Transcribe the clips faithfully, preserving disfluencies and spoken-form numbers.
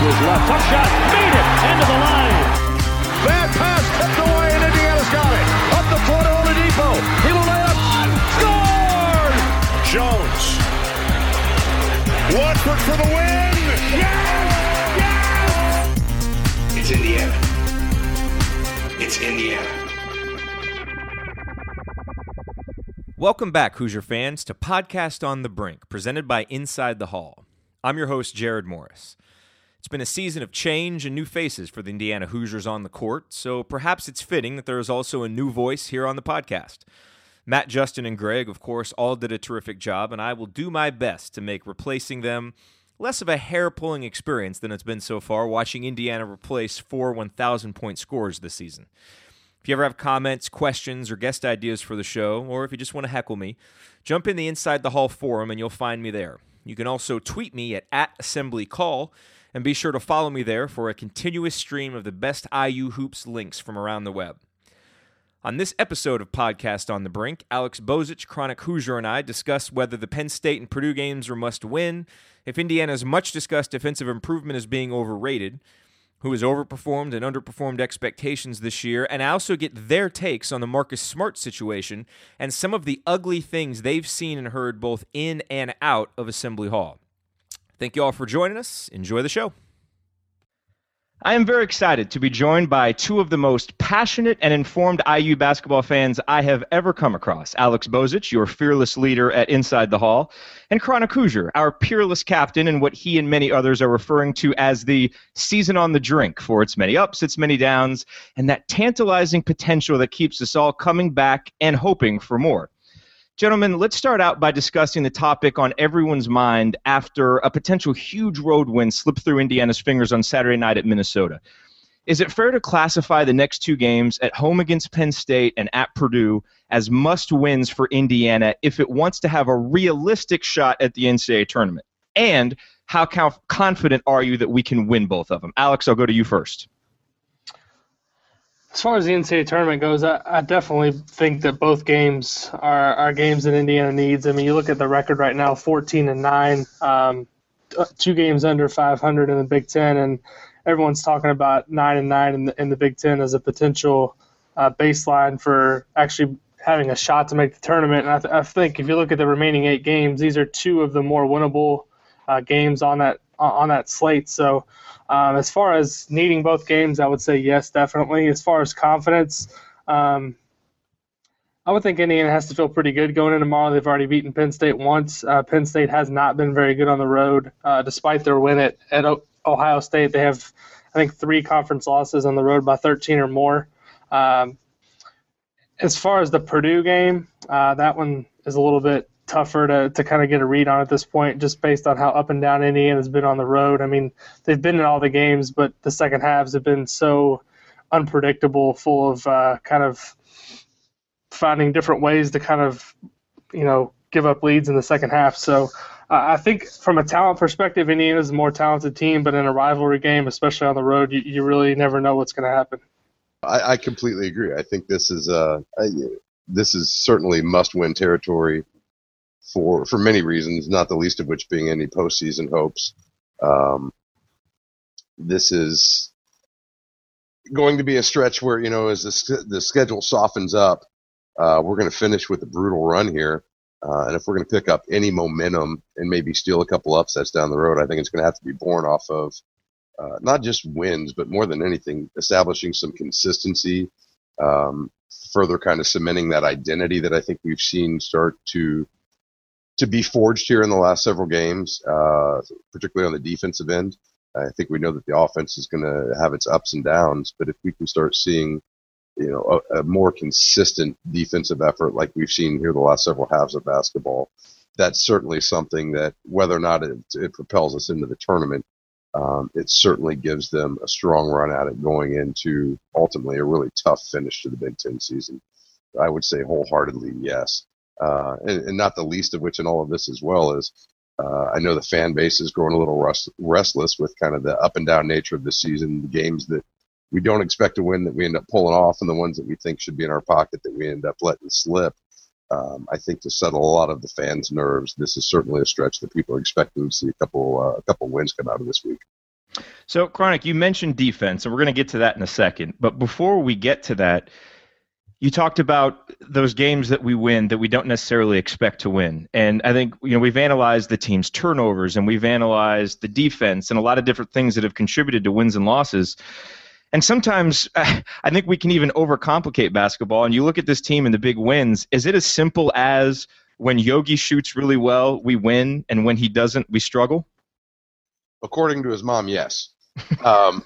his left. Tough shot. Made it. End of the line. Bad pass. Tipped away, and Indiana's got it. Up the floor to Oladipo. He will lay up. Scored! Jones. Watford for the win. Yes! Yes! It's Indiana. It's Indiana. Welcome back, Hoosier fans, to Podcast on the Brink, presented by Inside the Hall. I'm your host, Jared Morris. It's been a season of change and new faces for the Indiana Hoosiers on the court, so perhaps it's fitting that there is also a new voice here on the podcast. Matt, Justin, and Greg, of course, all did a terrific job, and I will do my best to make replacing them less of a hair-pulling experience than it's been so far watching Indiana replace four one thousand point scores this season. If you ever have comments, questions, or guest ideas for the show, or if you just want to heckle me, jump in the Inside the Hall forum and you'll find me there. You can also tweet me at, at AssemblyCall, and be sure to follow me there for a continuous stream of the best I U Hoops links from around the web. On this episode of Podcast on the Brink, Alex Bozich, Chronic Hoosier, and I discuss whether the Penn State and Purdue games are must-win, if Indiana's much-discussed defensive improvement is being overrated, who has overperformed and underperformed expectations this year, and I also get their takes on the Marcus Smart situation and some of the ugly things they've seen and heard both in and out of Assembly Hall. Thank you all for joining us. Enjoy the show. I am very excited to be joined by two of the most passionate and informed I U basketball fans I have ever come across. Alex Bozich, your fearless leader at Inside the Hall, and Chronic Hoosier, our peerless captain and what he and many others are referring to as the season on the drink, for its many ups, its many downs, and that tantalizing potential that keeps us all coming back and hoping for more. Gentlemen, let's start out by discussing the topic on everyone's mind after a potential huge road win slipped through Indiana's fingers on Saturday night at Minnesota. Is it fair to classify the next two games at home against Penn State and at Purdue as must-wins for Indiana if it wants to have a realistic shot at the N C double A tournament? And how conf- confident are you that we can win both of them? Alex, I'll go to you first. As far as the N C double A tournament goes, I, I definitely think that both games are, are games that Indiana needs. I mean, you look at the record right now, fourteen and nine, um, two games under five hundred in the Big Ten, and everyone's talking about nine and nine in the, in the Big Ten as a potential uh, baseline for actually having a shot to make the tournament. And I, th- I think if you look at the remaining eight games, these are two of the more winnable uh, games on that on that slate. So. Um, as far as needing both games, I would say yes, definitely. As far as confidence, um, I would think Indiana has to feel pretty good going into tomorrow. They've already beaten Penn State once. Uh, Penn State has not been very good on the road, uh, despite their win at, at o- Ohio State. They have, I think, three conference losses on the road by thirteen or more. Um, as far as the Purdue game, uh, that one is a little bit tougher to, to kind of get a read on at this point, just based on how up and down Indiana's been on the road. I mean, they've been in all the games, but the second halves have been so unpredictable, full of uh, kind of finding different ways to kind of, you know, give up leads in the second half. So uh, I think from a talent perspective, Indiana's a more talented team, but in a rivalry game, especially on the road, you, you really never know what's going to happen. I, I completely agree. I think this is uh, I, this is certainly must-win territory for for many reasons, not the least of which being any postseason hopes. Um, this is going to be a stretch where, you know, as the, the schedule softens up, uh, we're going to finish with a brutal run here. Uh, and if we're going to pick up any momentum and maybe steal a couple upsets down the road, I think it's going to have to be born off of uh, not just wins, but more than anything, establishing some consistency, um, further kind of cementing that identity that I think we've seen start to to be forged here in the last several games, uh, particularly on the defensive end. I think we know that the offense is going to have its ups and downs, but if we can start seeing, you know, a, a more consistent defensive effort like we've seen here the last several halves of basketball, that's certainly something that, whether or not it, it propels us into the tournament, um, it certainly gives them a strong run at it going into ultimately a really tough finish to the Big Ten season. I would say wholeheartedly yes. Uh, and, and not the least of which in all of this as well is uh, I know the fan base is growing a little rust, restless with kind of the up and down nature of the season, the games that we don't expect to win that we end up pulling off, and the ones that we think should be in our pocket that we end up letting slip. Um, I think to settle a lot of the fans' nerves, this is certainly a stretch that people are expecting to see a couple uh, a couple wins come out of this week. So, Chronic, you mentioned defense, and we're going to get to that in a second. But before we get to that, you talked about those games that we win that we don't necessarily expect to win. And I think, you know, we've analyzed the team's turnovers and we've analyzed the defense and a lot of different things that have contributed to wins and losses. And sometimes uh, I think we can even overcomplicate basketball. And you look at this team and the big wins, is it as simple as when Yogi shoots really well, we win, and when he doesn't, we struggle? According to his mom, yes. Um,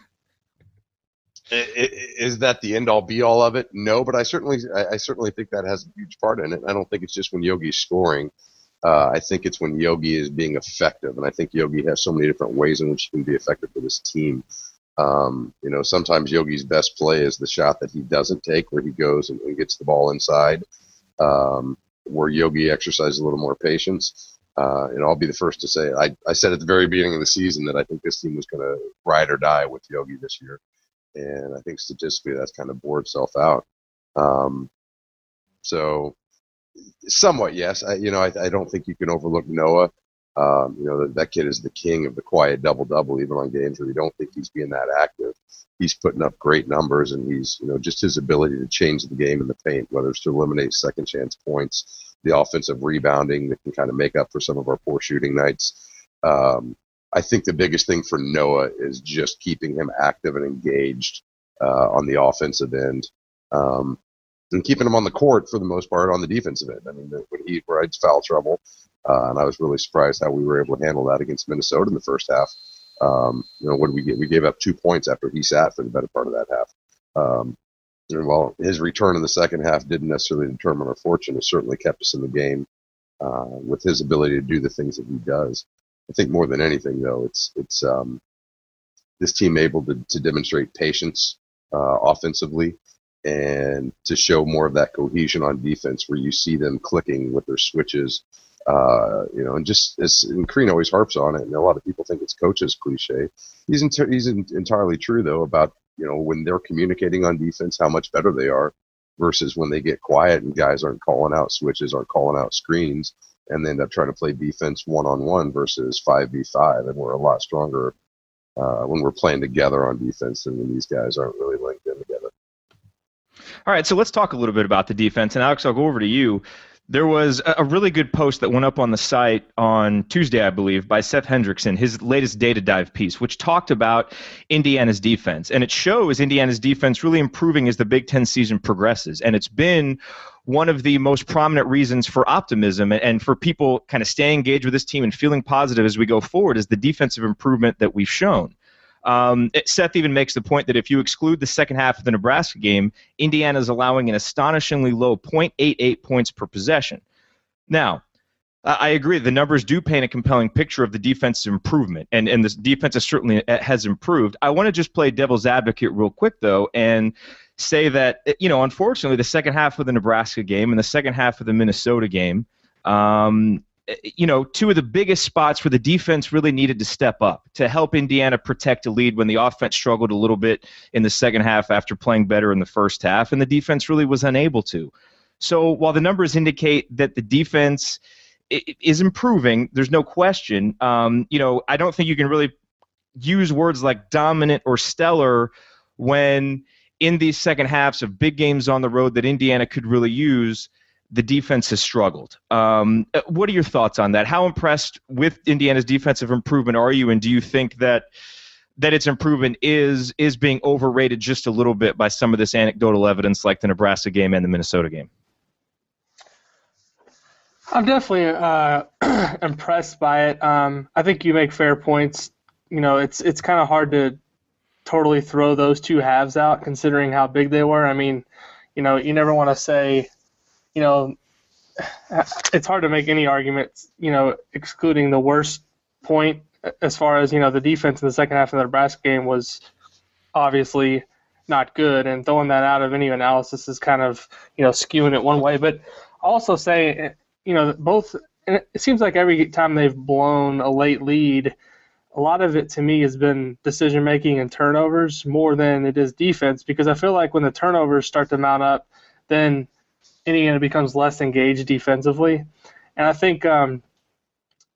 is that the end all be all of it? No, but I certainly, I certainly think that has a huge part in it. I don't think it's just when Yogi's scoring. Uh, I think it's when Yogi is being effective, and I think Yogi has so many different ways in which he can be effective for this team. Um, you know, sometimes Yogi's best play is the shot that he doesn't take, where he goes and, and gets the ball inside, um, where Yogi exercises a little more patience. Uh, and I'll be the first to say, I, I said at the very beginning of the season that I think this team was going to ride or die with Yogi this year. And I think statistically that's kind of bore itself out. Um, so somewhat, yes. I, you know, I, I don't think you can overlook Noah. Um, you know, that, that kid is the king of the quiet double-double, even on games where you don't think he's being that active. He's putting up great numbers, and he's, you know, just his ability to change the game in the paint, whether it's to eliminate second chance points, the offensive rebounding that can kind of make up for some of our poor shooting nights. Um, I think the biggest thing for Noah is just keeping him active and engaged uh, on the offensive end, um, and keeping him on the court for the most part on the defensive end. I mean, when he rides foul trouble, uh, and I was really surprised how we were able to handle that against Minnesota in the first half. Um, you know, what did we get? We gave up two points after he sat for the better part of that half. Um, and while his return in the second half didn't necessarily determine our fortune, it certainly kept us in the game uh, with his ability to do the things that he does. I think more than anything, though, it's it's um, this team able to, to demonstrate patience uh, offensively and to show more of that cohesion on defense, where you see them clicking with their switches, uh, you know, and just as and Crean always harps on it, and a lot of people think it's coach's cliche. He's inter- he's in, entirely true though about, you know, when they're communicating on defense, how much better they are versus when they get quiet and guys aren't calling out switches, aren't calling out screens, and they end up trying to play defense one-on-one versus five v five, and we're a lot stronger uh, when we're playing together on defense than when these guys aren't really linked in together. All right, so let's talk a little bit about the defense. And Alex, I'll go over to you. There was a really good post that went up on the site on Tuesday, I believe, by Seth Hendrickson, his latest data dive piece, which talked about Indiana's defense. And it shows Indiana's defense really improving as the Big Ten season progresses. And it's been one of the most prominent reasons for optimism and for people kind of staying engaged with this team and feeling positive as we go forward is the defensive improvement that we've shown. Um, it, Seth even makes the point that if you exclude the second half of the Nebraska game, Indiana is allowing an astonishingly low zero point eight eight points per possession. Now, I agree. The numbers do paint a compelling picture of the defensive improvement, and, and this defense has certainly has improved. I want to just play devil's advocate real quick, though, and say that, you know, unfortunately, the second half of the Nebraska game and the second half of the Minnesota game, um, you know, two of the biggest spots where the defense really needed to step up to help Indiana protect a lead when the offense struggled a little bit in the second half after playing better in the first half, and the defense really was unable to. So while the numbers indicate that the defense is improving, there's no question. Um, you know, I don't think you can really use words like dominant or stellar when in these second halves of big games on the road that Indiana could really use, the defense has struggled. Um, what are your thoughts on that? How impressed with Indiana's defensive improvement are you, and do you think that that its improvement is is being overrated just a little bit by some of this anecdotal evidence like the Nebraska game and the Minnesota game? I'm definitely uh, impressed by it. Um, I think you make fair points. You know, it's it's kind of hard to totally throw those two halves out considering how big they were. I mean, you know, you never want to say, you know, it's hard to make any arguments, you know, excluding the worst point as far as, you know, the defense in the second half of the Nebraska game was obviously not good, and throwing that out of any analysis is kind of, you know, skewing it one way. But also say, you know, both, and it seems like every time they've blown a late lead, a lot of it to me has been decision-making and turnovers more than it is defense, because I feel like when the turnovers start to mount up, then Indiana becomes less engaged defensively. And I think, um,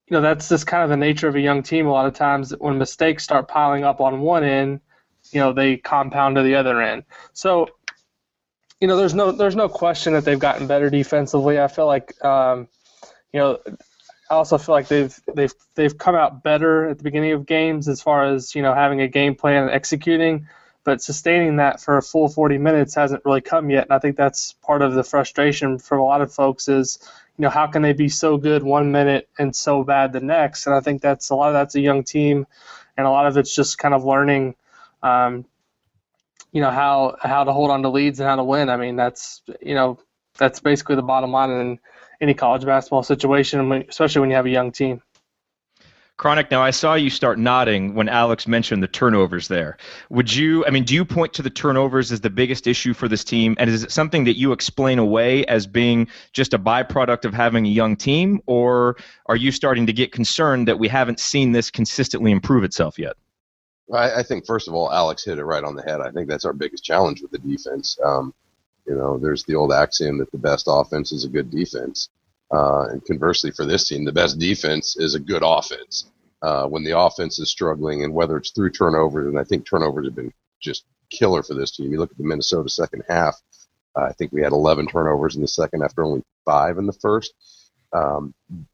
you know, that's just kind of the nature of a young team. A lot of times when mistakes start piling up on one end, you know, they compound to the other end. So, you know, there's no there's no question that they've gotten better defensively. I feel like, um, you know, I also feel like they've they've they've come out better at the beginning of games as far as, you know, having a game plan and executing, but sustaining that for a full forty minutes hasn't really come yet. And I think that's part of the frustration for a lot of folks is, you know, how can they be so good one minute and so bad the next? And I think that's a lot of that's a young team, and a lot of it's just kind of learning, um, you know, how how to hold on to leads and how to win. I mean, that's, you know, that's basically the bottom line in any college basketball situation, especially when you have a young team. Chronic, now I saw you start nodding when Alex mentioned the turnovers there. Would you, I mean, do you point to the turnovers as the biggest issue for this team? And is it something that you explain away as being just a byproduct of having a young team? Or are you starting to get concerned that we haven't seen this consistently improve itself yet? I, I think, first of all, Alex hit it right on the head. I think that's our biggest challenge with the defense. Um, you know, there's the old axiom that the best offense is a good defense. Uh, and conversely, for this team, the best defense is a good offense. Uh, when the offense is struggling, and whether it's through turnovers, and I think turnovers have been just killer for this team. You look at the Minnesota second half, uh, I think we had eleven turnovers in the second after only five in the first. Um,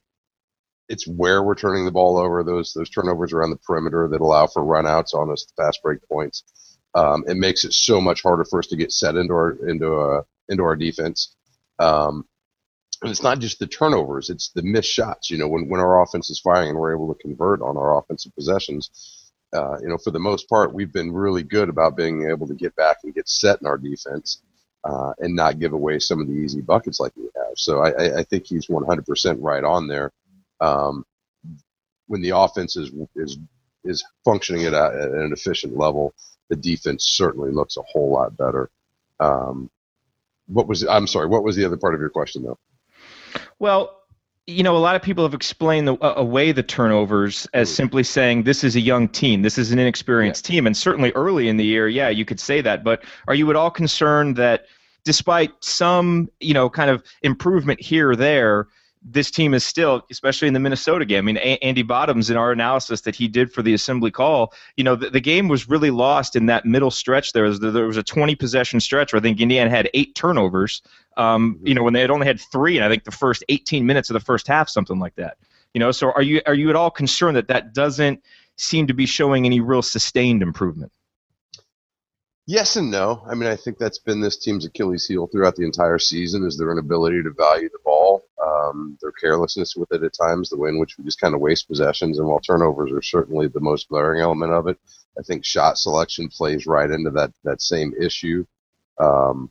it's where we're turning the ball over, those those turnovers around the perimeter that allow for runouts on us, fast break points. Um, it makes it so much harder for us to get set into our into uh, into our defense. Um, And it's not just the turnovers, it's the missed shots. You know, when, when our offense is firing and we're able to convert on our offensive possessions, uh, you know, for the most part, we've been really good about being able to get back and get set in our defense uh, and not give away some of the easy buckets like we have. So I, I think he's one hundred percent right on there. Um, when the offense is is is functioning at, a, at an efficient level, the defense certainly looks a whole lot better. Um, what was I'm sorry, what was the other part of your question, though? Well, you know, a lot of people have explained the, uh, away the turnovers as simply saying this is a young team, this is an inexperienced yeah. team, and certainly early in the year, yeah, you could say that. But are you at all concerned that despite some, you know, kind of improvement here or there, this team is still, especially in the Minnesota game, I mean, a- Andy Bottoms, in our analysis that he did for the assembly call, you know, the, the game was really lost in that middle stretch. There was there was a twenty possession stretch where I think Indiana had eight turnovers. Um, you know, when they had only had three, and I think the first eighteen minutes of the first half, something like that. You know, so are you are you at all concerned that that doesn't seem to be showing any real sustained improvement? Yes and no. I mean, I think that's been this team's Achilles heel throughout the entire season is their inability to value the ball, um, their carelessness with it at times, the way in which we just kind of waste possessions. And while turnovers are certainly the most glaring element of it, I think shot selection plays right into that, that same issue. Um,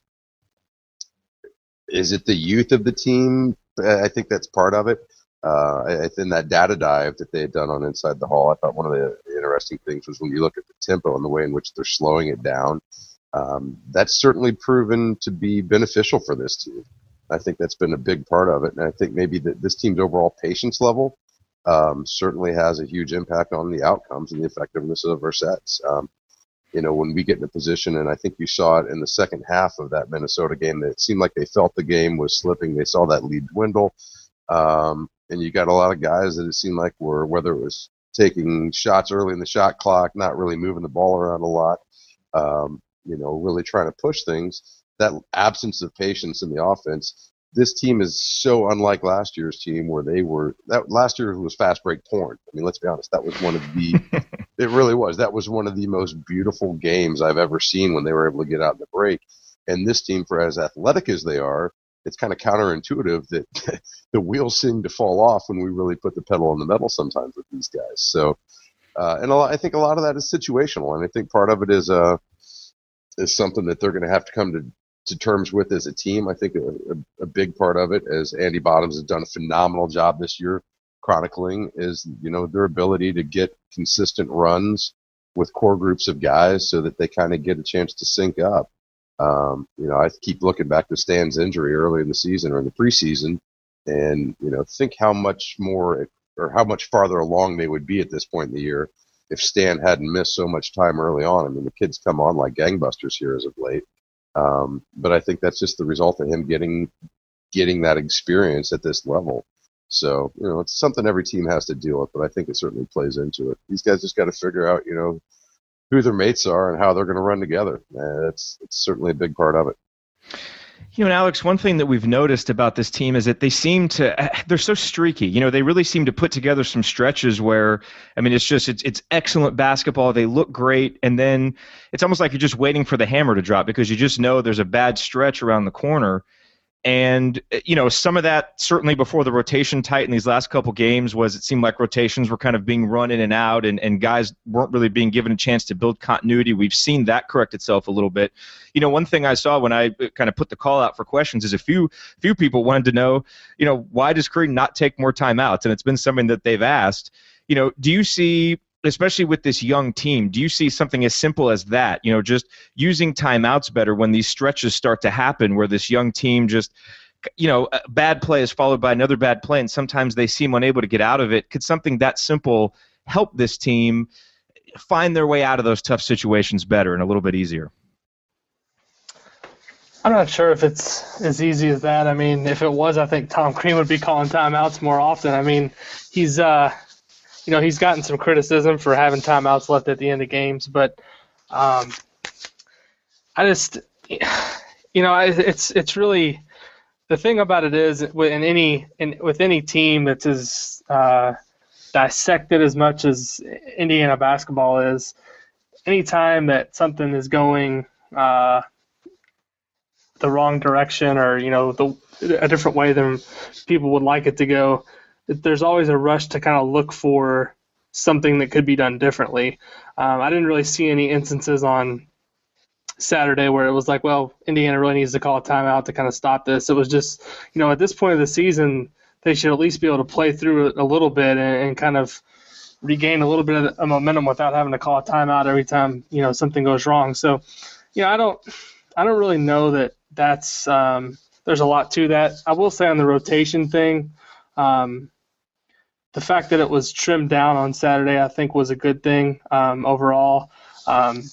is it the youth of the team? I think that's part of it. Uh, in that data dive that they had done on Inside the Hall, I thought one of the interesting things was when you look at the tempo and the way in which they're slowing it down. Um, that's certainly proven to be beneficial for this team. I think that's been a big part of it, and I think maybe that this team's overall patience level um, certainly has a huge impact on the outcomes and the effectiveness of our sets. Um, you know, when we get in a position, and I think you saw it in the second half of that Minnesota game, that it seemed like they felt the game was slipping. They saw that lead dwindle. Um, and you got a lot of guys that it seemed like were, whether it was taking shots early in the shot clock, not really moving the ball around a lot, um, you know, really trying to push things. That absence of patience in the offense, this team is so unlike last year's team where they were, that last year was fast break porn. I mean, let's be honest, that was one of the, it really was, that was one of the most beautiful games I've ever seen when they were able to get out in the break. And this team, for as athletic as they are, it's kind of counterintuitive that the wheels seem to fall off when we really put the pedal on the metal sometimes with these guys. So, uh, and a lot, I think a lot of that is situational, and I think part of it is uh, is something that they're going to have to come to, to terms with as a team. I think a, a, a big part of it, as Andy Bottoms has done a phenomenal job this year chronicling, is, you know, their ability to get consistent runs with core groups of guys so that they kind of get a chance to sync up. Um, you know, I keep looking back to Stan's injury early in the season or in the preseason, and, you know, think how much more or how much farther along they would be at this point in the year if Stan hadn't missed so much time early on. I mean, the kid's come on like gangbusters here as of late. Um, but I think that's just the result of him getting getting that experience at this level. So, you know, it's something every team has to deal with, but I think it certainly plays into it. These guys just got to figure out, you know, who their mates are and how they're going to run together. Uh, it's, it's certainly a big part of it. You know, and Alex, one thing that we've noticed about this team is that they seem to, they're so streaky. You know, they really seem to put together some stretches where, I mean, it's just, it's it's excellent basketball. They look great. And then it's almost like you're just waiting for the hammer to drop because you just know there's a bad stretch around the corner. And, you know, some of that certainly before the rotation tightened these last couple games was it seemed like rotations were kind of being run in and out and, and guys weren't really being given a chance to build continuity. We've seen that correct itself a little bit. You know, one thing I saw when I kind of put the call out for questions is a few few people wanted to know, you know, why does Crean not take more timeouts? And it's been something that they've asked. You know, do you see, especially with this young team, do you see something as simple as that, you know, just using timeouts better when these stretches start to happen where this young team just, you know, a bad play is followed by another bad play and sometimes they seem unable to get out of it? Could something that simple help this team find their way out of those tough situations better and a little bit easier? I'm not sure if it's as easy as that. I mean, if it was, I think Tom Crean would be calling timeouts more often. I mean, he's uh, – you know, he's gotten some criticism for having timeouts left at the end of games, but um, I just, you know, it's it's really the thing about it is in any in, with any team that's as uh, dissected as much as Indiana basketball is. Anytime that something is going uh, the wrong direction, or you know, the a different way than people would like it to go, there's always a rush to kind of look for something that could be done differently. Um, I didn't really see any instances on Saturday where it was like, well, Indiana really needs to call a timeout to kind of stop this. It was just, you know, at this point of the season, they should at least be able to play through it a little bit and, and kind of regain a little bit of, of momentum without having to call a timeout every time, you know, something goes wrong. So, you know, I don't, I don't really know that that's, um, there's a lot to that. I will say on the rotation thing, um, the fact that it was trimmed down on Saturday, I think, was a good thing um, overall. Um,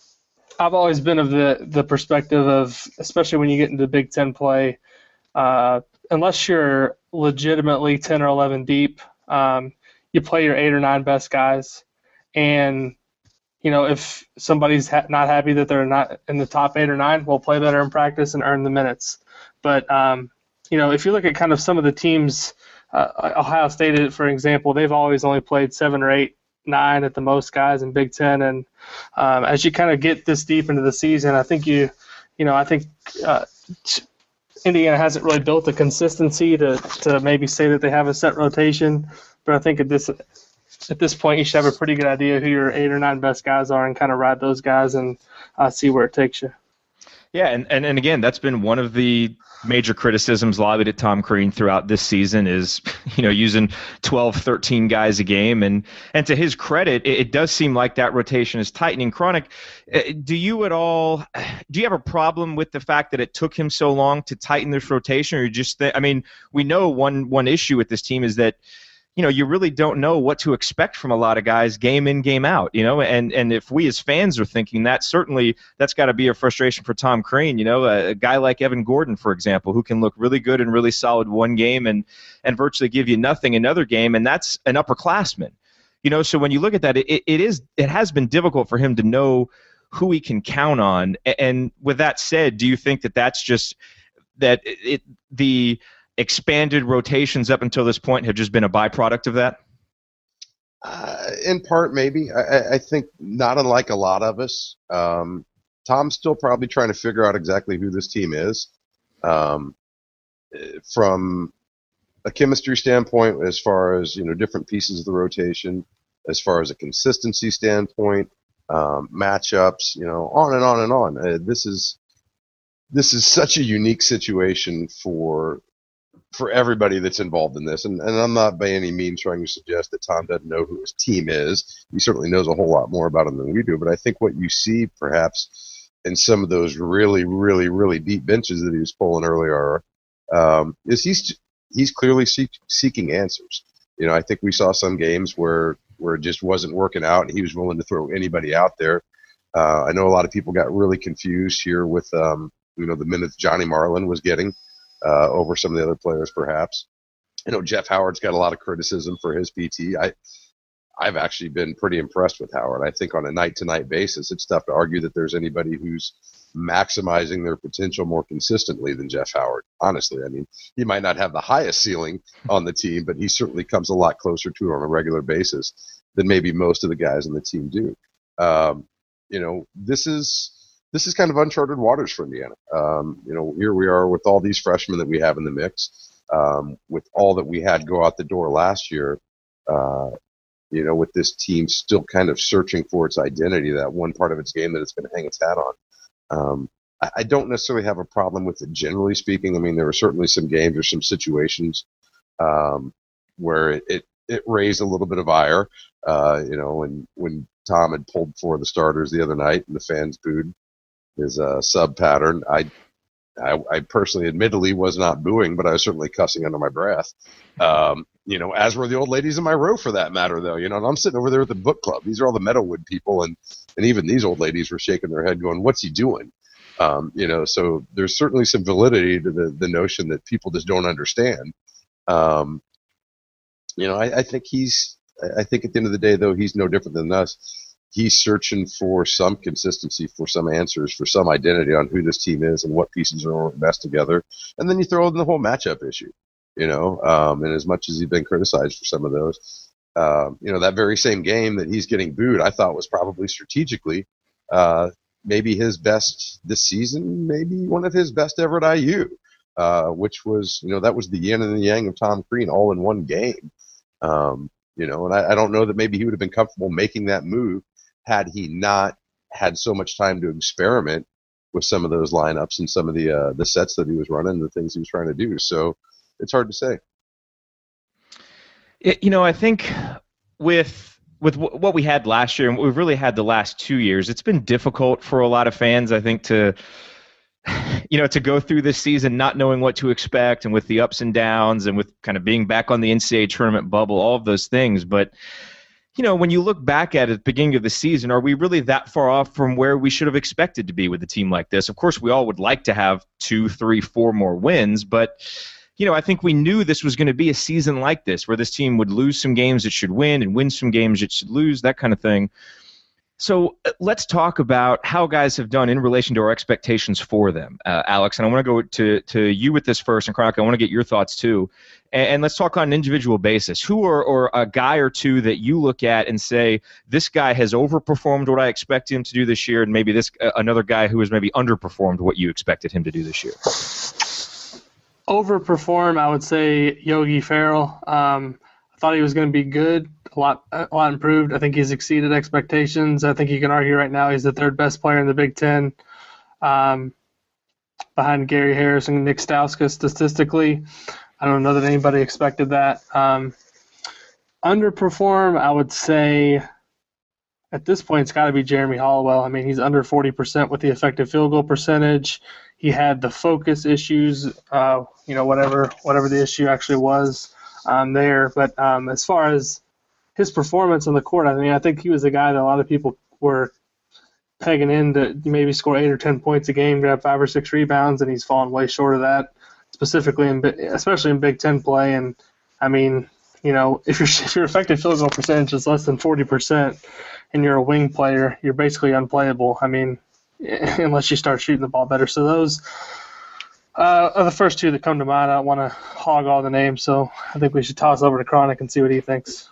I've always been of the, the perspective of, especially when you get into Big Ten play, uh, unless you're legitimately ten or eleven deep, um, you play your eight or nine best guys. And, you know, if somebody's ha- not happy that they're not in the top eight or nine, we'll play better in practice and earn the minutes. But, um, you know, if you look at kind of some of the teams, Uh, Ohio State, for example, they've always only played seven or eight, nine at the most guys in Big Ten. And um, as you kind of get this deep into the season, I think you, you know, I think uh, Indiana hasn't really built the consistency to, to maybe say that they have a set rotation. But I think at this at this point, you should have a pretty good idea who your eight or nine best guys are and kind of ride those guys and uh, see where it takes you. Yeah, and, and, and again, that's been one of the major criticisms lobbied at Tom Crean throughout this season is, you know, using twelve, thirteen guys a game. And and to his credit, it, it does seem like that rotation is tightening. Chronic, do you at all, do you have a problem with the fact that it took him so long to tighten this rotation? Or you just, th- I mean, we know one one issue with this team is that, you know, you really don't know what to expect from a lot of guys game in, game out, you know, and, and if we as fans are thinking that, certainly that's got to be a frustration for Tom Crean, you know, a, a guy like Evan Gordon, for example, who can look really good and really solid one game and, and virtually give you nothing another game, and that's an upperclassman, you know, so when you look at that, it, it is, it has been difficult for him to know who he can count on, and with that said, do you think that that's just, that it, the expanded rotations up until this point have just been a byproduct of that? Uh, in part, maybe. I, I think not unlike a lot of us. Um, Tom's still probably trying to figure out exactly who this team is. Um, from a chemistry standpoint, as far as, you know, different pieces of the rotation, as far as a consistency standpoint, um, matchups, you know, on and on and on. Uh, this is this is such a unique situation for for everybody that's involved in this. And, and I'm not by any means trying to suggest that Tom doesn't know who his team is. He certainly knows a whole lot more about them than we do. But I think what you see perhaps in some of those really, really, really deep benches that he was pulling earlier um, is he's he's clearly seek, seeking answers. You know, I think we saw some games where, where it just wasn't working out and he was willing to throw anybody out there. Uh, I know a lot of people got really confused here with, um, you know, the minutes Johnny Marlin was getting. Uh, over some of the other players, perhaps. I know Jeff Howard's got a lot of criticism for his P T. I, I've actually been pretty impressed with Howard. I think on a night-to-night basis, it's tough to argue that there's anybody who's maximizing their potential more consistently than Jeff Howard. Honestly, I mean, he might not have the highest ceiling on the team, but he certainly comes a lot closer to it on a regular basis than maybe most of the guys on the team do. Um, you know, this is this is kind of uncharted waters for Indiana. Um, you know, here we are with all these freshmen that we have in the mix, um, with all that we had go out the door last year. Uh, you know, with this team still kind of searching for its identity, that one part of its game that it's going to hang its hat on. Um, I, I don't necessarily have a problem with it, generally speaking. I mean, there were certainly some games or some situations um, where it, it, it raised a little bit of ire, uh, you know, when, when Tom had pulled for the starters the other night and the fans booed his uh, sub pattern. I, I, I personally, admittedly, was not booing, but I was certainly cussing under my breath. Um, you know, as were the old ladies in my row, for that matter, though. You know, and I'm sitting over there at the book club. These are all the Meadowwood people, and and even these old ladies were shaking their head, going, "What's he doing?" Um, you know, so there's certainly some validity to the the notion that people just don't understand. Um, you know, I, I think he's. I think at the end of the day, though, he's no different than us. He's searching for some consistency, for some answers, for some identity on who this team is and what pieces are best together. And then you throw in the whole matchup issue, you know, um, and as much as he's been criticized for some of those, um, you know, that very same game that he's getting booed, I thought was probably strategically uh, maybe his best this season, maybe one of his best ever at I U, uh, which was, you know, that was the yin and the yang of Tom Crean all in one game. Um, you know, and I, I don't know that maybe he would have been comfortable making that move had he not had so much time to experiment with some of those lineups and some of the uh, the sets that he was running, the things he was trying to do. So it's hard to say. It, you know, I think with with w- what we had last year and what we've really had the last two years, it's been difficult for a lot of fans, I think, to you know, to go through this season not knowing what to expect, and with the ups and downs and with kind of being back on the N C double A tournament bubble, all of those things. But you know, when you look back at it at the beginning of the season, are we really that far off from where we should have expected to be with a team like this? Of course, we all would like to have two, three, four more wins, but, you know, I think we knew this was going to be a season like this, where this team would lose some games it should win and win some games it should lose, that kind of thing. So let's talk about how guys have done in relation to our expectations for them, uh, Alex. And I want to go to, to you with this first, and Kroenke, I want to get your thoughts too. And, and let's talk on an individual basis. Who are or a guy or two that you look at and say, this guy has overperformed what I expected him to do this year, and maybe this uh, another guy who has maybe underperformed what you expected him to do this year? Overperform, I would say Yogi Ferrell. Um, I thought he was going to be good. A lot, a lot improved. I think he's exceeded expectations. I think you can argue right now he's the third best player in the Big Ten, um, behind Gary Harris and Nick Stauskas statistically. I don't know that anybody expected that. Um, underperform, I would say at this point it's got to be Jeremy Hollowell. I mean, he's under forty percent with the effective field goal percentage. He had the focus issues, uh, you know, whatever whatever the issue actually was um, there. But um, as far as his performance on the court, I mean, I think he was the guy that a lot of people were pegging in to maybe score eight or ten points a game, grab five or six rebounds, and he's fallen way short of that, specifically in, especially in Big Ten play. And I mean, you know, if your if your effective field goal percentage is less than forty percent and you're a wing player, you're basically unplayable. I mean, unless you start shooting the ball better. So those uh, are the first two that come to mind. I don't want to hog all the names, so I think we should toss over to Kroenke and see what he thinks.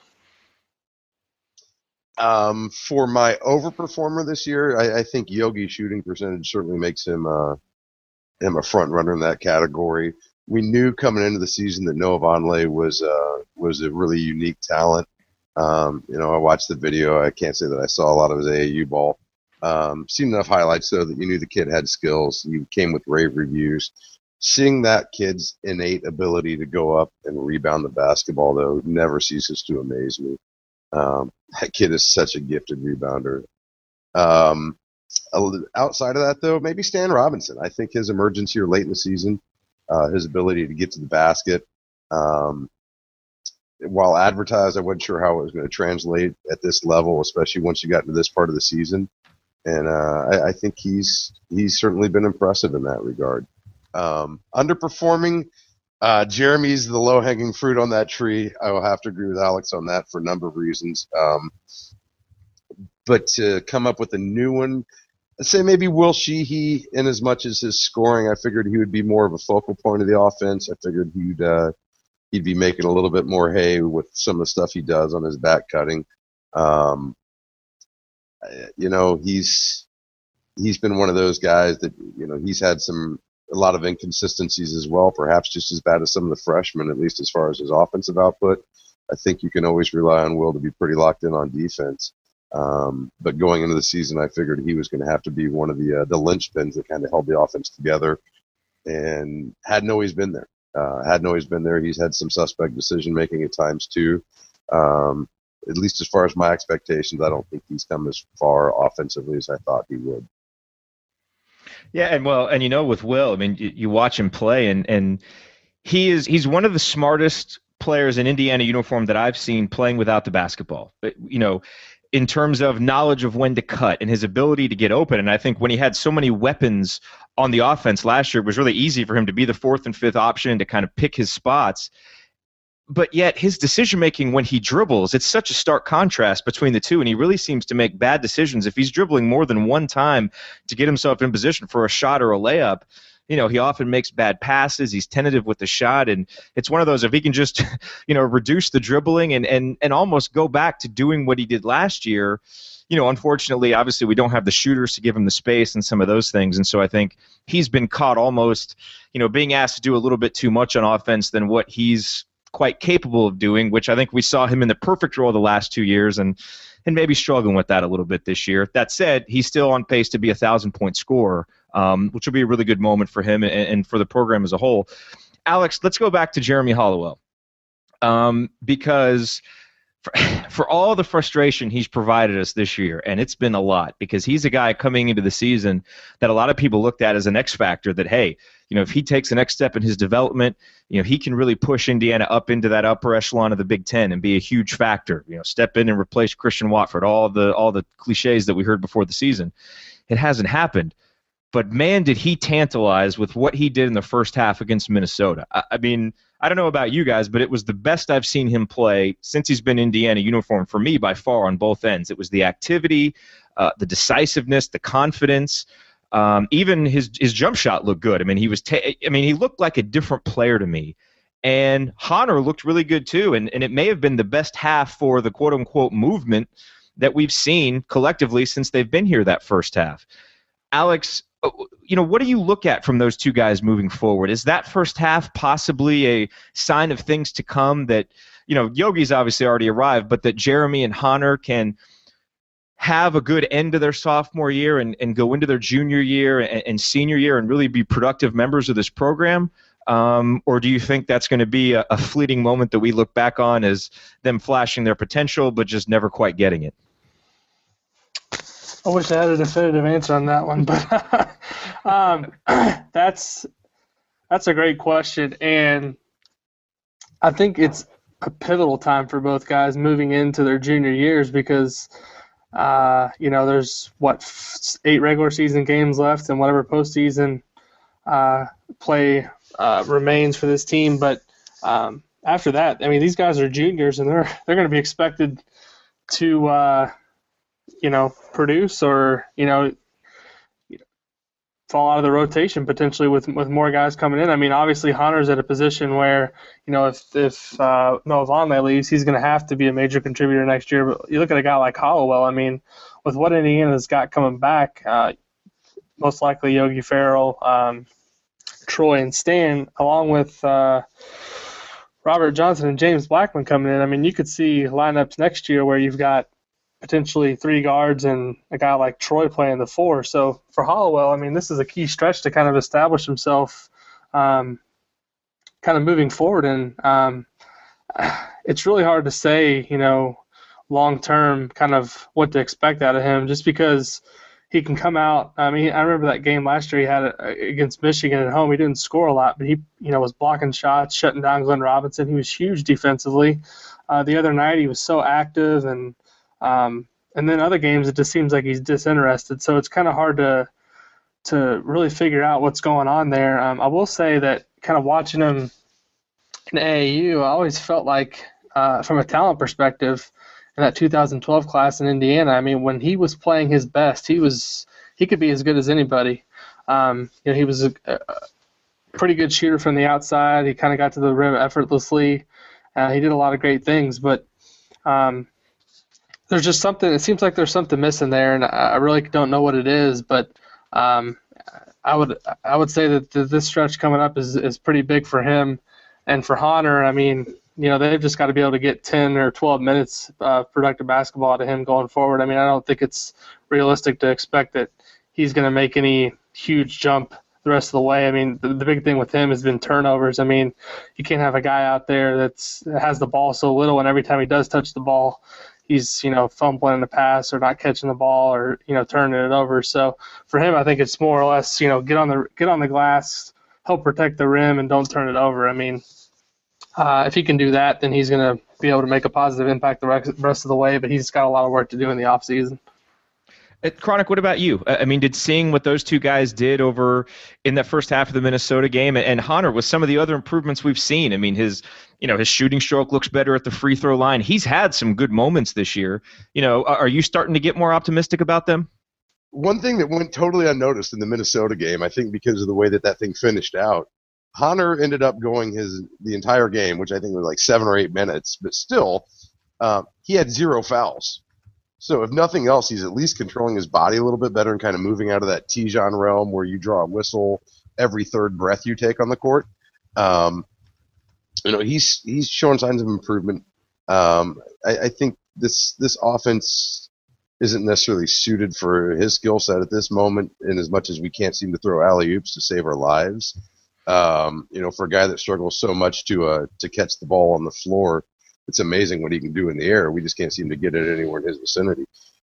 Um, for my overperformer this year, I, I think Yogi's shooting percentage certainly makes him uh, him a front runner in that category. We knew coming into the season that Noah Vonleh was uh, was a really unique talent. Um, you know, I watched the video. I can't say that I saw a lot of his A A U ball. Um, seen enough highlights though that you knew the kid had skills. He came with rave reviews. Seeing that kid's innate ability to go up and rebound the basketball though never ceases to amaze me. Um, that kid is such a gifted rebounder. Um, outside of that, though, maybe Stan Robinson. I think his emergence here late in the season, uh, his ability to get to the basket, um, while advertised, I wasn't sure how it was going to translate at this level, especially once you got into this part of the season. And uh, I, I think he's he's certainly been impressive in that regard. Um, underperforming, Uh, Jeremy's the low-hanging fruit on that tree. I will have to agree with Alex on that for a number of reasons. Um, but to come up with a new one, I'd say maybe Will Sheehey, in as much as his scoring, I figured he would be more of a focal point of the offense. I figured he'd uh, he'd be making a little bit more hay with some of the stuff he does on his back cutting. Um, you know, he's he's been one of those guys that, you know, he's had some a lot of inconsistencies as well, perhaps just as bad as some of the freshmen, at least as far as his offensive output. I think you can always rely on Will to be pretty locked in on defense. Um, but going into the season, I figured he was going to have to be one of the uh, the linchpins that kind of held the offense together, and hadn't always been there. Uh, hadn't always been there. He's had some suspect decision making at times too. Um, at least as far as my expectations, I don't think he's come as far offensively as I thought he would. Yeah, and well, and you know, with Will, I mean, you, you watch him play, and and he is he's one of the smartest players in Indiana uniform that I've seen playing without the basketball. But, you know, in terms of knowledge of when to cut and his ability to get open, and I think when he had so many weapons on the offense last year, it was really easy for him to be the fourth and fifth option to kind of pick his spots. But yet his decision-making when he dribbles, it's such a stark contrast between the two, and he really seems to make bad decisions. If he's dribbling more than one time to get himself in position for a shot or a layup, you know, he often makes bad passes. He's tentative with the shot, and it's one of those, if he can just, you know, reduce the dribbling and, and, and almost go back to doing what he did last year, you know, unfortunately, obviously we don't have the shooters to give him the space and some of those things, and so I think he's been caught almost, you know, being asked to do a little bit too much on offense than what he's quite capable of doing, which I think we saw him in the perfect role the last two years and and maybe struggling with that a little bit this year. That said, he's still on pace to be a thousand-point scorer, um, which will be a really good moment for him and, and for the program as a whole. Alex, let's go back to Jeremy Hollowell, um, because for, for all the frustration he's provided us this year, and it's been a lot, because he's a guy coming into the season that a lot of people looked at as an X factor that, hey, you know, if he takes the next step in his development, you know, he can really push Indiana up into that upper echelon of the Big Ten and be a huge factor. You know, step in and replace Christian Watford, all the all the cliches that we heard before the season. It hasn't happened. But, man, did he tantalize with what he did in the first half against Minnesota. I, I mean, I don't know about you guys, but it was the best I've seen him play since he's been Indiana uniform for me by far on both ends. It was the activity, uh, the decisiveness, the confidence. Um, even his his jump shot looked good. I mean, he was. Ta- I mean, he looked like a different player to me. And Honor looked really good too. And and it may have been the best half for the quote unquote movement that we've seen collectively since they've been here that first half. Alex, you know, what do you look at from those two guys moving forward? Is that first half possibly a sign of things to come that, you know, Yogi's obviously already arrived, but that Jeremy and Honor can have a good end to their sophomore year and, and go into their junior year and, and senior year and really be productive members of this program? Um, or do you think that's going to be a, a fleeting moment that we look back on as them flashing their potential but just never quite getting it? I wish I had a definitive answer on that one, but um, that's that's a great question, and I think it's a pivotal time for both guys moving into their junior years because – Uh, you know, there's, what, eight regular season games left and whatever postseason uh, play uh, remains for this team. But um, after that, I mean, these guys are juniors and they're they're going to be expected to, uh, you know, produce or, you know, fall out of the rotation potentially with with more guys coming in. I mean, obviously Hunter's at a position where, you know, if if uh, Noah Vonleh leaves, he's going to have to be a major contributor next year. But you look at a guy like Hollowell, I mean, with what Indiana's got coming back, uh, most likely Yogi Ferrell, um, Troy, and Stan, along with uh, Robert Johnson and James Blackman coming in, I mean, you could see lineups next year where you've got potentially three guards and a guy like Troy playing the four. So for Hollowell, I mean, this is a key stretch to kind of establish himself um, kind of moving forward. And um, it's really hard to say, you know, long-term kind of what to expect out of him just because he can come out. I mean, I remember that game last year he had a, against Michigan at home. He didn't score a lot, but he, you know, was blocking shots, shutting down Glenn Robinson. He was huge defensively. Uh, the other night he was so active and Um, and then other games, it just seems like he's disinterested. So it's kind of hard to to really figure out what's going on there. Um, I will say that kind of watching him in A A U, I always felt like, uh, from a talent perspective, in that two thousand twelve class in Indiana, I mean, when he was playing his best, he was he could be as good as anybody. Um, you know, he was a, a pretty good shooter from the outside. He kind of got to the rim effortlessly. Uh, he did a lot of great things, but um, there's just something. It seems like there's something missing there, and I, I really don't know what it is. But um, I would I would say that th- this stretch coming up is is pretty big for him and for Hunter. I mean, you know, they've just got to be able to get ten or twelve minutes of productive basketball out of him going forward. I mean, I don't think it's realistic to expect that he's going to make any huge jump the rest of the way. I mean, the, the big thing with him has been turnovers. I mean, you can't have a guy out there that's that has the ball so little, and every time he does touch the ball, he's, you know, fumbling the pass or not catching the ball or, you know, turning it over. So for him, I think it's more or less, you know, get on the get on the glass, help protect the rim, and don't turn it over. I mean, Uh, if he can do that, then he's going to be able to make a positive impact the rest of the way, but he's got a lot of work to do in the offseason. Chronic, what about you? I mean, did seeing what those two guys did over in that first half of the Minnesota game, and Hunter with some of the other improvements we've seen, I mean, his you know his shooting stroke looks better at the free throw line. He's had some good moments this year. You know, are you starting to get more optimistic about them? One thing that went totally unnoticed in the Minnesota game, I think because of the way that that thing finished out, Hunter ended up going his the entire game, which I think was like seven or eight minutes, but still, uh, he had zero fouls. So if nothing else, he's at least controlling his body a little bit better and kind of moving out of that Tijon realm where you draw a whistle every third breath you take on the court. Um, you know, he's he's showing signs of improvement. Um, I, I think this this offense isn't necessarily suited for his skill set at this moment, in as much as we can't seem to throw alley-oops to save our lives. Um, you know, for a guy that struggles so much to uh, to catch the ball on the floor, it's amazing what he can do in the air. We just can't seem to get it anywhere in his vicinity.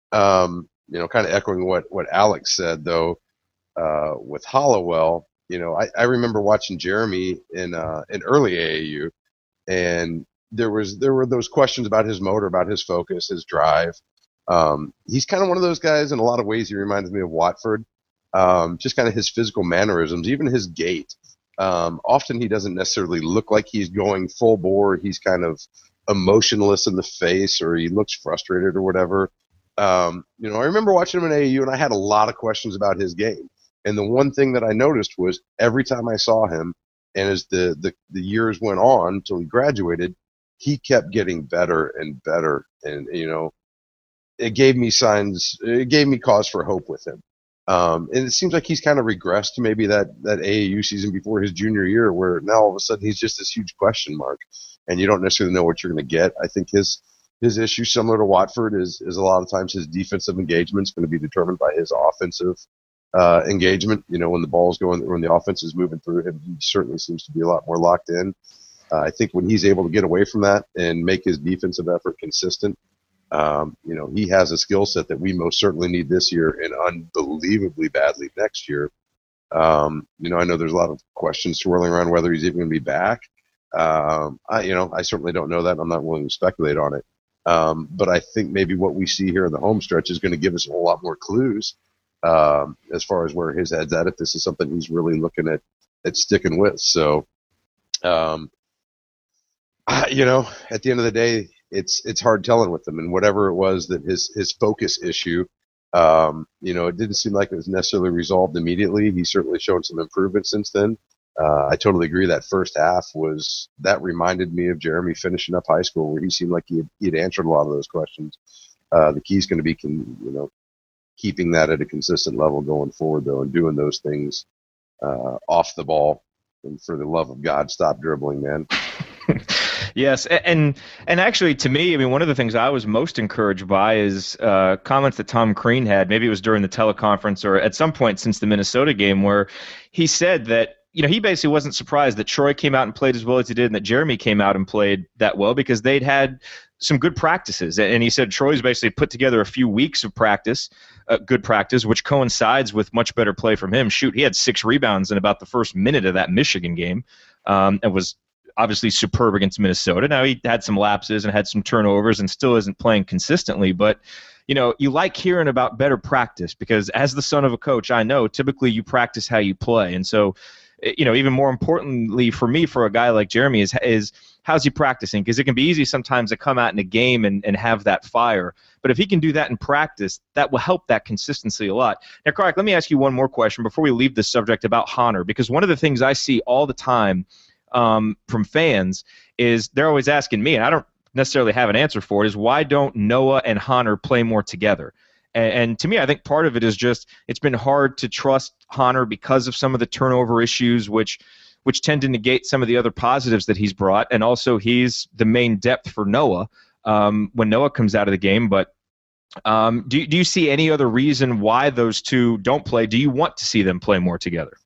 Um, you know, kind of echoing what, what Alex said, though, uh, with Hollowell, you know, I, I remember watching Jeremy in uh, in early A A U, and there was there were those questions about his motor, about his focus, his drive. Um, he's kind of one of those guys in a lot of ways. He reminds me of Watford, um, just kind of his physical mannerisms, even his gait. Um, often he doesn't necessarily look like he's going full bore. He's kind of emotionless in the face, or he looks frustrated or whatever. Um, you know, I remember watching him in A A U, and I had a lot of questions about his game. And the one thing that I noticed was every time I saw him, and as the, the, the years went on until he graduated, he kept getting better and better. And, you know, it gave me signs, it gave me cause for hope with him. Um, and it seems like he's kind of regressed to maybe that, that A A U season before his junior year, where now all of a sudden he's just this huge question mark, and you don't necessarily know what you're going to get. I think his his issue, similar to Watford, is is a lot of times his defensive engagement is going to be determined by his offensive uh, engagement. You know, when the ball's going, when the offense is moving through him, he certainly seems to be a lot more locked in. Uh, I think when he's able to get away from that and make his defensive effort consistent, Um, you know, he has a skill set that we most certainly need this year and unbelievably badly next year. Um, you know, I know there's a lot of questions swirling around whether he's even going to be back. Um, I, you know, I certainly don't know that, and I'm not willing to speculate on it. Um, but I think maybe what we see here in the home stretch is going to give us a whole lot more clues um, as far as where his head's at, if this is something he's really looking at, at sticking with. So, um, I, you know, at the end of the day, it's it's hard telling with him, and whatever it was that his his focus issue, um, you know, it didn't seem like it was necessarily resolved immediately. He's certainly shown some improvement since then. Uh, I totally agree. That first half was that reminded me of Jeremy finishing up high school, where he seemed like he had, he had answered a lot of those questions. Uh, the key is going to be, con, you know, keeping that at a consistent level going forward, though, and doing those things uh, off the ball. And for the love of God, stop dribbling, man. Yes, and and actually, to me, I mean, one of the things I was most encouraged by is uh, comments that Tom Crean had. Maybe it was during the teleconference or at some point since the Minnesota game, where he said that, you know, he basically wasn't surprised that Troy came out and played as well as he did, and that Jeremy came out and played that well, because they'd had some good practices. And he said Troy's basically put together a few weeks of practice, uh, good practice, which coincides with much better play from him. Shoot, he had six rebounds in about the first minute of that Michigan game, um, and was obviously superb against Minnesota. Now, he had some lapses and had some turnovers and still isn't playing consistently, but you know, you like hearing about better practice, because as the son of a coach, I know typically you practice how you play. And so you know, even more importantly for me, for a guy like Jeremy, is is how's he practicing? Because it can be easy sometimes to come out in a game and, and have that fire. But if he can do that in practice, that will help that consistency a lot. Now, Clark, let me ask you one more question before we leave this subject about Honor, because one of the things I see all the time um, from fans is they're always asking me, and I don't necessarily have an answer for it, is why don't Noah and Honor play more together? And, and to me, I think part of it is just it's been hard to trust Honor because of some of the turnover issues, which which tend to negate some of the other positives that he's brought. And also he's the main depth for Noah um, when Noah comes out of the game. But um, do, do you see any other reason why those two don't play? Do you want to see them play more together?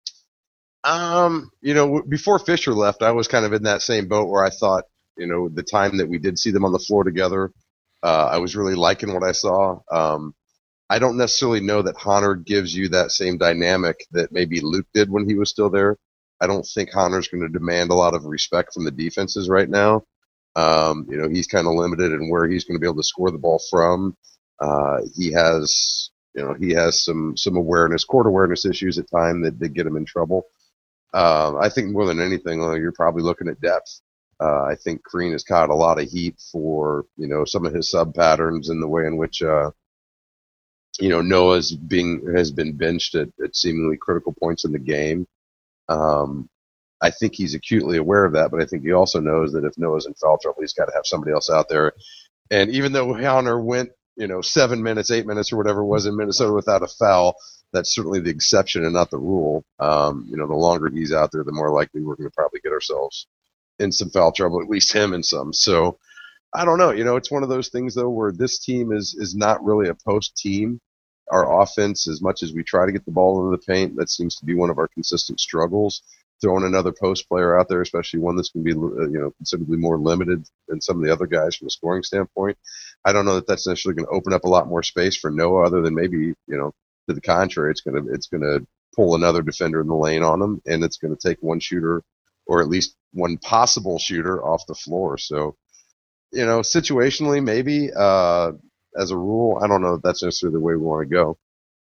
Um, you know, before Fisher left, I was kind of in that same boat where I thought, you know, the time that we did see them on the floor together, uh, I was really liking what I saw. Um, I don't necessarily know that Honor gives you that same dynamic that maybe Luke did when he was still there. I don't think Honor's going to demand a lot of respect from the defenses right now. Um, you know, he's kind of limited in where he's going to be able to score the ball from. Uh, he has, you know, he has some, some awareness, court awareness issues at times that, that get him in trouble. Uh, I think more than anything, uh, you're probably looking at depth. Uh, I think Crean has caught a lot of heat for, you know, some of his sub patterns and the way in which, uh, you know, Noah's being, has been benched at, at seemingly critical points in the game. Um, I think he's acutely aware of that, but I think he also knows that if Noah's in foul trouble, he's got to have somebody else out there. And even though Honor went, you know, seven minutes, eight minutes or whatever it was in Minnesota without a foul, that's certainly the exception and not the rule. Um, you know, the longer he's out there, the more likely we're going to probably get ourselves in some foul trouble, at least him in some. So I don't know. You know, it's one of those things, though, where this team is is not really a post team. Our offense, as much as we try to get the ball into the paint, that seems to be one of our consistent struggles. Throwing another post player out there, especially one that's going to be, you know, considerably more limited than some of the other guys from a scoring standpoint. I don't know that that's necessarily going to open up a lot more space for Noah, other than maybe, you know, to the contrary, it's going to it's going to pull another defender in the lane on him, and it's going to take one shooter, or at least one possible shooter, off the floor. So, you know, situationally, maybe. Uh, as a rule, I don't know if that's necessarily the way we want to go.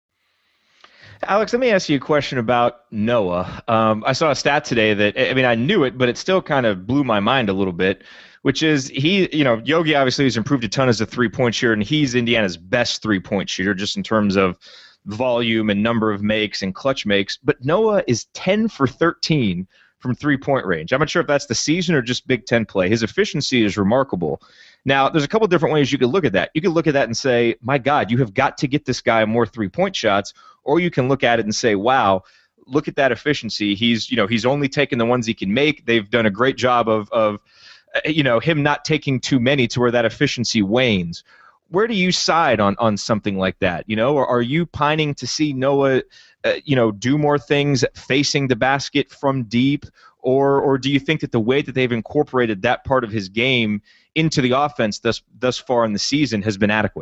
Alex, let me ask you a question about Noah. Um, I saw a stat today that, I mean, I knew it, but it still kind of blew my mind a little bit, which is he, you know, Yogi obviously has improved a ton as a three-point shooter, and he's Indiana's best three-point shooter just in terms of volume and number of makes and clutch makes. But Noah is ten for thirteen from three-point range. I'm not sure if that's the season or just Big Ten play. His efficiency is remarkable. Now, there's a couple different ways you could look at that. You could look at that and say, my God, you have got to get this guy more three-point shots. Or you can look at it and say, wow, look at that efficiency. He's, you know, he's only taken the ones he can make. They've done a great job of, of, you know, him not taking too many to where that efficiency wanes. Where do you side on, on something like that? You know, or are you pining to see Noah, uh, you know, do more things facing the basket from deep? Or or do you think that the way that they've incorporated that part of his game into the offense thus thus far in the season has been adequate?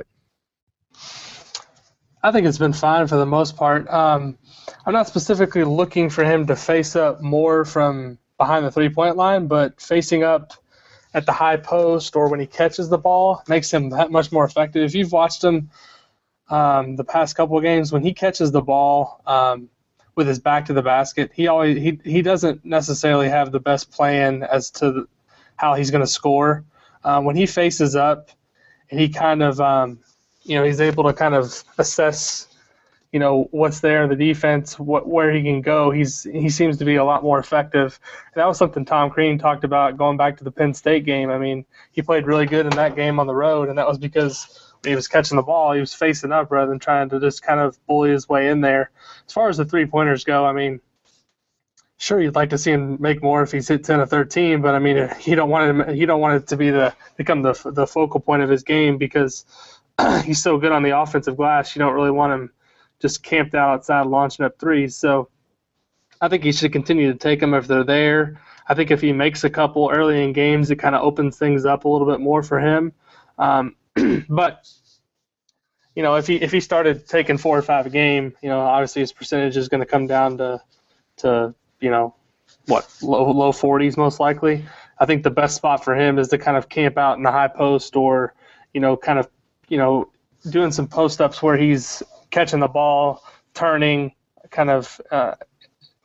I think it's been fine for the most part. Um, I'm not specifically looking for him to face up more from behind the three-point line, but facing up at the high post or when he catches the ball makes him that much more effective. If you've watched him um, the past couple of games, when he catches the ball um, with his back to the basket, he always he he doesn't necessarily have the best plan as to how he's going to score. Uh, when he faces up and he kind of um, you know, he's able to kind of assess, you know, what's there in the defense, what where he can go. He's he seems to be a lot more effective. And that was something Tom Crean talked about going back to the Penn State game. I mean, he played really good in that game on the road, and that was because when he was catching the ball, he was facing up rather than trying to just kind of bully his way in there. As far as the three-pointers go, I mean, sure, you'd like to see him make more if he's hit ten of thirteen, but I mean, you don't want him, you don't want it to be the become the the focal point of his game because he's so good on the offensive glass. You don't really want him just camped out outside launching up threes. So I think he should continue to take them if they're there. I think if he makes a couple early in games, it kind of opens things up a little bit more for him. Um, but, you know, if he if he started taking four or five a game, you know, obviously his percentage is going to come down to, to you know, what, low, low forties most likely. I think the best spot for him is to kind of camp out in the high post or, you know, kind of, you know, doing some post-ups where he's catching the ball, turning, kind of uh,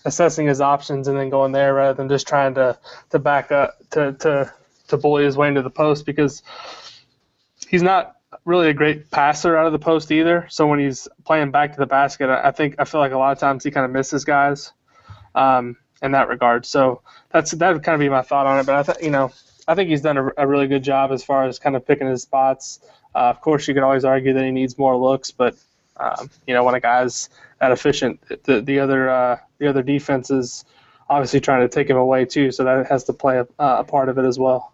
assessing his options and then going there rather than just trying to, to back up to, to to bully his way into the post, because he's not really a great passer out of the post either. So when he's playing back to the basket, I think I feel like a lot of times he kind of misses guys um, in that regard. So that's that would kind of be my thought on it. But I think you know I think he's done a, a really good job as far as kind of picking his spots. Uh, of course, you could always argue that he needs more looks, but um, you know when a guy's that efficient, the the other uh, the other defense is obviously trying to take him away too. So that has to play a, a part of it as well.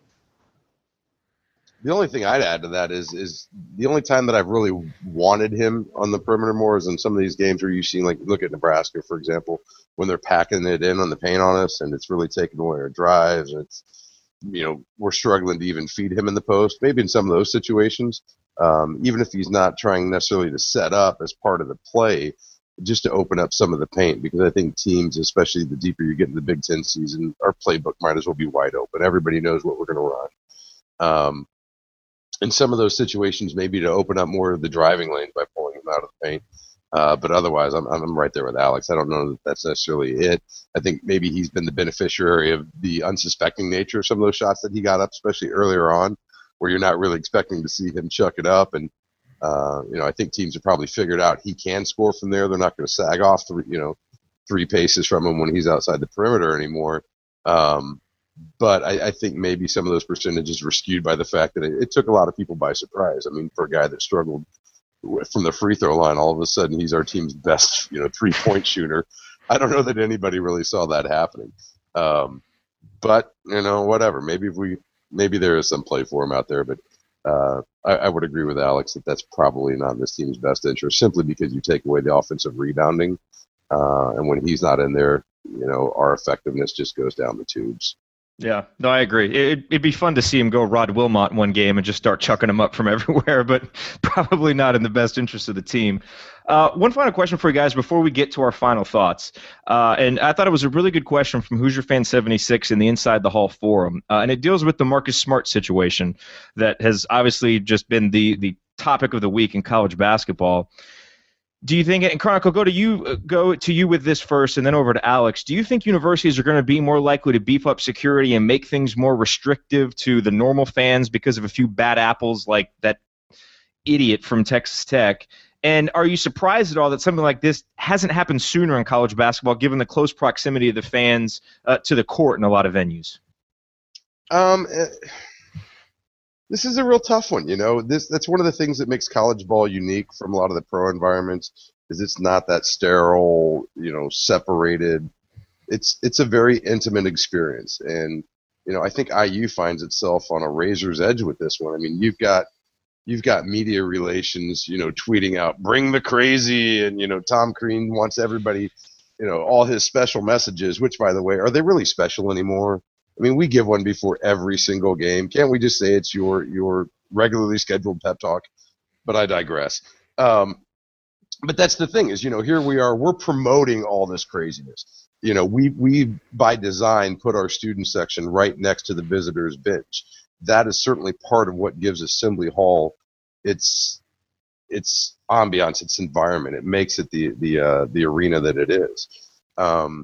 The only thing I'd add to that is is the only time that I've really wanted him on the perimeter more is in some of these games where you've seen, like, look at Nebraska, for example, when they're packing it in on the paint on us and it's really taking away our drives. And it's, you know, we're struggling to even feed him in the post. Maybe in some of those situations, um, even if he's not trying necessarily to set up as part of the play, just to open up some of the paint, because I think teams, especially the deeper you get in the Big Ten season, our playbook might as well be wide open. Everybody knows what we're going to run. Um, in some of those situations, maybe to open up more of the driving lanes by pulling them out of the paint. Uh, but otherwise, I'm I'm right there with Alex. I don't know that that's necessarily it. I think maybe he's been the beneficiary of the unsuspecting nature of some of those shots that he got up, especially earlier on, where you're not really expecting to see him chuck it up. And, uh, you know, I think teams have probably figured out he can score from there. They're not going to sag off, three, you know, three paces from him when he's outside the perimeter anymore. Um, But I, I think maybe some of those percentages were skewed by the fact that it, it took a lot of people by surprise. I mean, for a guy that struggled with, from the free throw line, all of a sudden he's our team's best, you know, three-point shooter. I don't know that anybody really saw that happening. Um, but, you know, whatever. Maybe if we, maybe there is some play for him out there. But uh, I, I would agree with Alex that that's probably not in this team's best interest, simply because you take away the offensive rebounding. Uh, and when he's not in there, you know, our effectiveness just goes down the tubes. Yeah, no, I agree. It, it'd be fun to see him go Rod Wilmot one game and just start chucking him up from everywhere, but probably not in the best interest of the team. Uh, one final question for you guys before we get to our final thoughts. Uh, and I thought it was a really good question from Hoosier Fan seventy-six in the Inside the Hall forum. Uh, and it deals with the Marcus Smart situation that has obviously just been the, the topic of the week in college basketball. Do you think, and Chronicle, go to you, go to you with this first, and then over to Alex. Do you think universities are going to be more likely to beef up security and make things more restrictive to the normal fans because of a few bad apples like that idiot from Texas Tech? And are you surprised at all that something like this hasn't happened sooner in college basketball, given the close proximity of the fans uh, to the court in a lot of venues? Um. Uh... This is a real tough one, you know. This that's one of the things that makes college ball unique from a lot of the pro environments, is it's not that sterile, you know, separated. It's it's a very intimate experience, and you know, I think I U finds itself on a razor's edge with this one. I mean, you've got you've got media relations, you know, tweeting out "Bring the crazy," and you know, Tom Crean wants everybody, you know, all his special messages. Which, by the way, are they really special anymore? I mean, we give one before every single game. Can't we just say it's your your regularly scheduled pep talk? But I digress. Um, but that's the thing is, you know, here we are. We're promoting all this craziness. You know, we we by design put our student section right next to the visitors' bench. That is certainly part of what gives Assembly Hall its its ambiance, its environment. It makes it the the uh, the arena that it is. Um,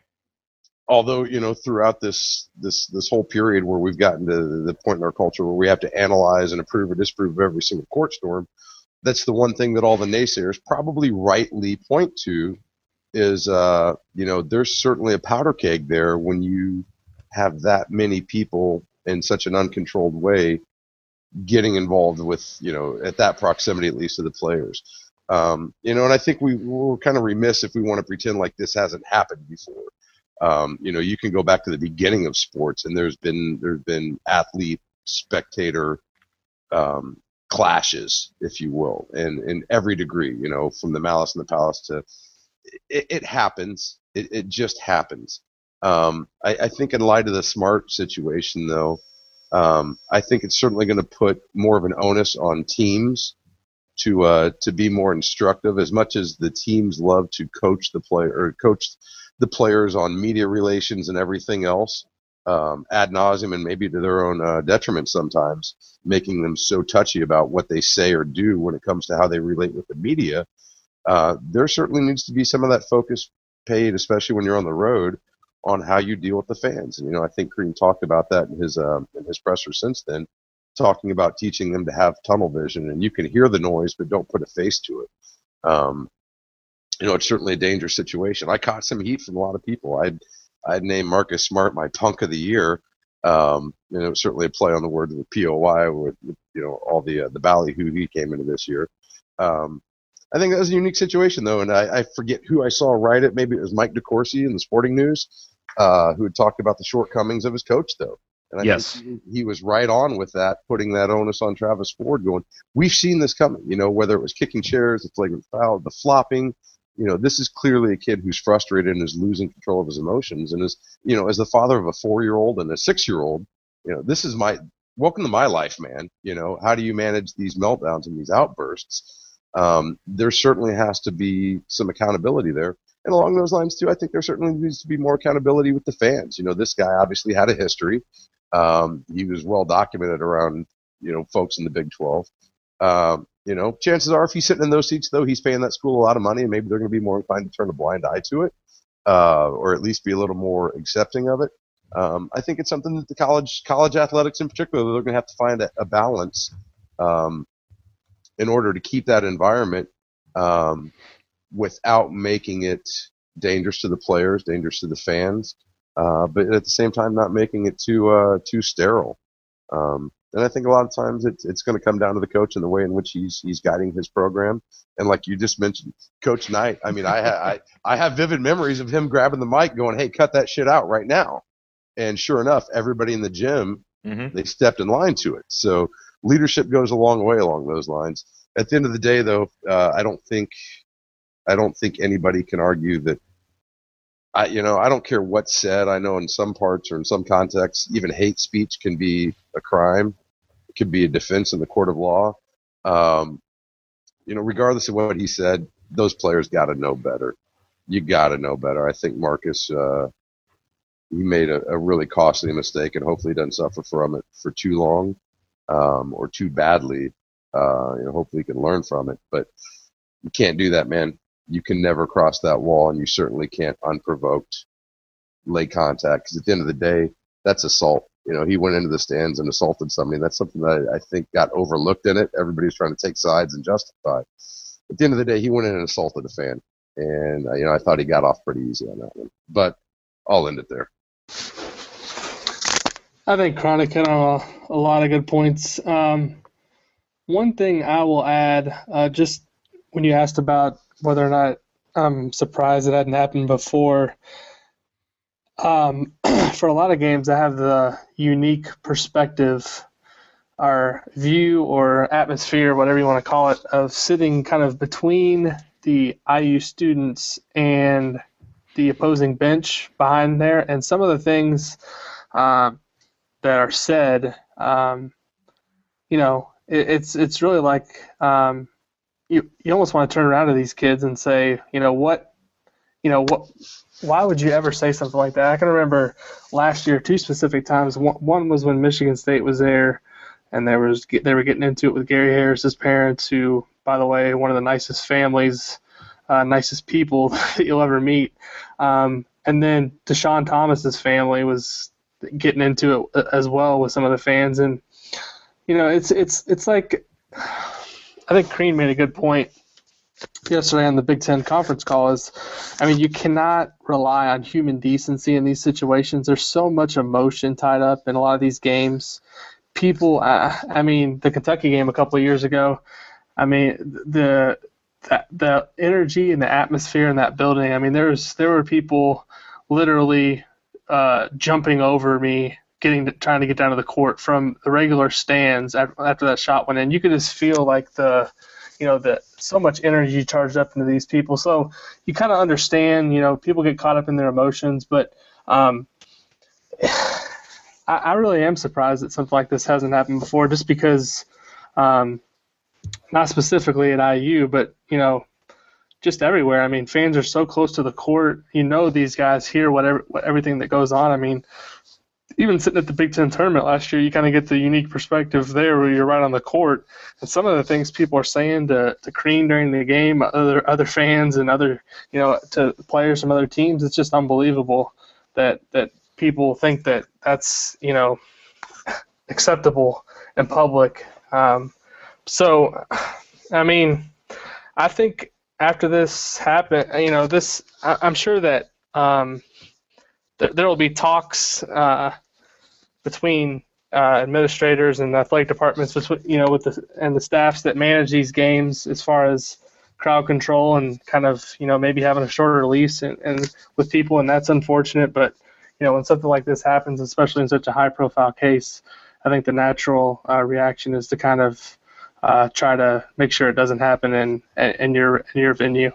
Although, you know, throughout this this this whole period where we've gotten to the point in our culture where we have to analyze and approve or disapprove of every single court storm, that's the one thing that all the naysayers probably rightly point to is, uh, you know, there's certainly a powder keg there when you have that many people in such an uncontrolled way getting involved with, you know, at that proximity at least to the players. Um, you know, and I think we, we're kind of remiss if we want to pretend like this hasn't happened before. Um, you know, you can go back to the beginning of sports, and there's been there's been athlete spectator um, clashes, if you will, and in every degree. You know, from the Malice in the Palace to it, it happens. It, it just happens. Um, I, I think in light of the Smart situation, though, um, I think it's certainly going to put more of an onus on teams to uh, to be more instructive. As much as the teams love to coach the player or coach the players on media relations and everything else um, ad nauseum, and maybe to their own uh, detriment sometimes, making them so touchy about what they say or do when it comes to how they relate with the media. Uh, there certainly needs to be some of that focus paid, especially when you're on the road, on how you deal with the fans. And, you know, I think Crean talked about that in his, um, in his presser since then, talking about teaching them to have tunnel vision, and you can hear the noise, but don't put a face to it. Um, you know, it's certainly a dangerous situation. I caught some heat from a lot of people. I'd, I'd named Marcus Smart my punk of the year. Um, and it was certainly a play on the word with P O Y with, with you know, all the, uh, the ballyhoo he came into this year. Um, I think that was a unique situation, though, and I, I forget who I saw write it. Maybe it was Mike DeCourcy in the Sporting News, uh, who had talked about the shortcomings of his coach, though. And I yes. think he, he was right on with that, putting that onus on Travis Ford, going, we've seen this coming, you know, whether it was kicking chairs, the flagrant foul, the flopping. You know, this is clearly a kid who's frustrated and is losing control of his emotions. And as, you know, as the father of a four-year-old and a six-year-old, you know, this is my, welcome to my life, man. You know, how do you manage these meltdowns and these outbursts? Um, there certainly has to be some accountability there. And along those lines, too, I think there certainly needs to be more accountability with the fans. You know, this guy obviously had a history. Um, he was well documented around, you know, folks in the Big twelve. Um, you know, chances are if he's sitting in those seats, though, he's paying that school a lot of money, and maybe they're going to be more inclined to turn a blind eye to it, uh, or at least be a little more accepting of it. Um, I think it's something that the college college athletics in particular, they're going to have to find a, a balance um, in order to keep that environment um, without making it dangerous to the players, dangerous to the fans, uh, but at the same time not making it too uh, too sterile. Um, and I think a lot of times it's it's going to come down to the coach and the way in which he's he's guiding his program. And like you just mentioned, Coach Knight. I mean, I ha- I I have vivid memories of him grabbing the mic, going, "Hey, cut that shit out right now." And sure enough, everybody in the gym, mm-hmm. they stepped in line to it. So leadership goes a long way along those lines. At the end of the day, though, uh, I don't think I don't think anybody can argue that. I, you know, I don't care what's said. I know in some parts or in some contexts, even hate speech can be a crime. It can be a defense in the court of law. Um, you know, regardless of what he said, those players got to know better. You got to know better. I think Marcus, uh, he made a, a really costly mistake, and hopefully he doesn't suffer from it for too long um, or too badly. Uh, you know, hopefully he can learn from it. But you can't do that, man. You can never cross that wall, and you certainly can't unprovoked lay contact, because at the end of the day, that's assault. You know, he went into the stands and assaulted somebody. That's something that I think got overlooked in it. Everybody's trying to take sides and justify. At the end of the day, he went in and assaulted a fan, and uh, you know, I thought he got off pretty easy on that one. But I'll end it there. I think Chronic hit on a, a lot of good points. Um, one thing I will add, uh, just when you asked about whether or not I'm surprised it hadn't happened before. Um, for a lot of games, I have the unique perspective or view or atmosphere, whatever you want to call it, of sitting kind of between the I U students and the opposing bench behind there. And some of the things uh, that are said, um, you know, it, it's it's really like um, – You you almost want to turn around to these kids and say, you know, what, you know, what, why would you ever say something like that? I can remember last year two specific times. One, one was when Michigan State was there, and there was they were getting into it with Gary Harris's parents, who, by the way, one of the nicest families, uh, nicest people that you'll ever meet. Um, and then Deshaun Thomas's family was getting into it as well with some of the fans, and you know, it's it's it's like. I think Crean made a good point yesterday on the Big Ten conference call is, I mean, you cannot rely on human decency in these situations. There's so much emotion tied up in a lot of these games. People, uh, I mean, the Kentucky game a couple of years ago, I mean, the, the the energy and the atmosphere in that building, I mean, there was, there were people literally uh, jumping over me, getting to, trying to get down to the court from the regular stands after, after that shot went in. You could just feel like the, you know, the so much energy charged up into these people. So you kind of understand, you know, people get caught up in their emotions, but um, I, I really am surprised that something like this hasn't happened before, just because, um, not specifically at I U, but, you know, just everywhere. I mean, fans are so close to the court. You know, these guys hear whatever, what, everything that goes on. I mean, even sitting at the Big Ten tournament last year, you kind of get the unique perspective there where you're right on the court. And some of the things people are saying to, to Crean during the game, other other fans and other, you know, to players from other teams, it's just unbelievable that that people think that that's, you know, acceptable in public. Um, so, I mean, I think after this happened, you know, this, I, I'm sure that um, th- there will be talks uh, between uh, administrators and athletic departments, between, you know, with the and the staffs that manage these games as far as crowd control and kind of, you know, maybe having a shorter release and, and with people, and that's unfortunate. But, you know, when something like this happens, especially in such a high-profile case, I think the natural uh, reaction is to kind of uh, try to make sure it doesn't happen in in your in your venue.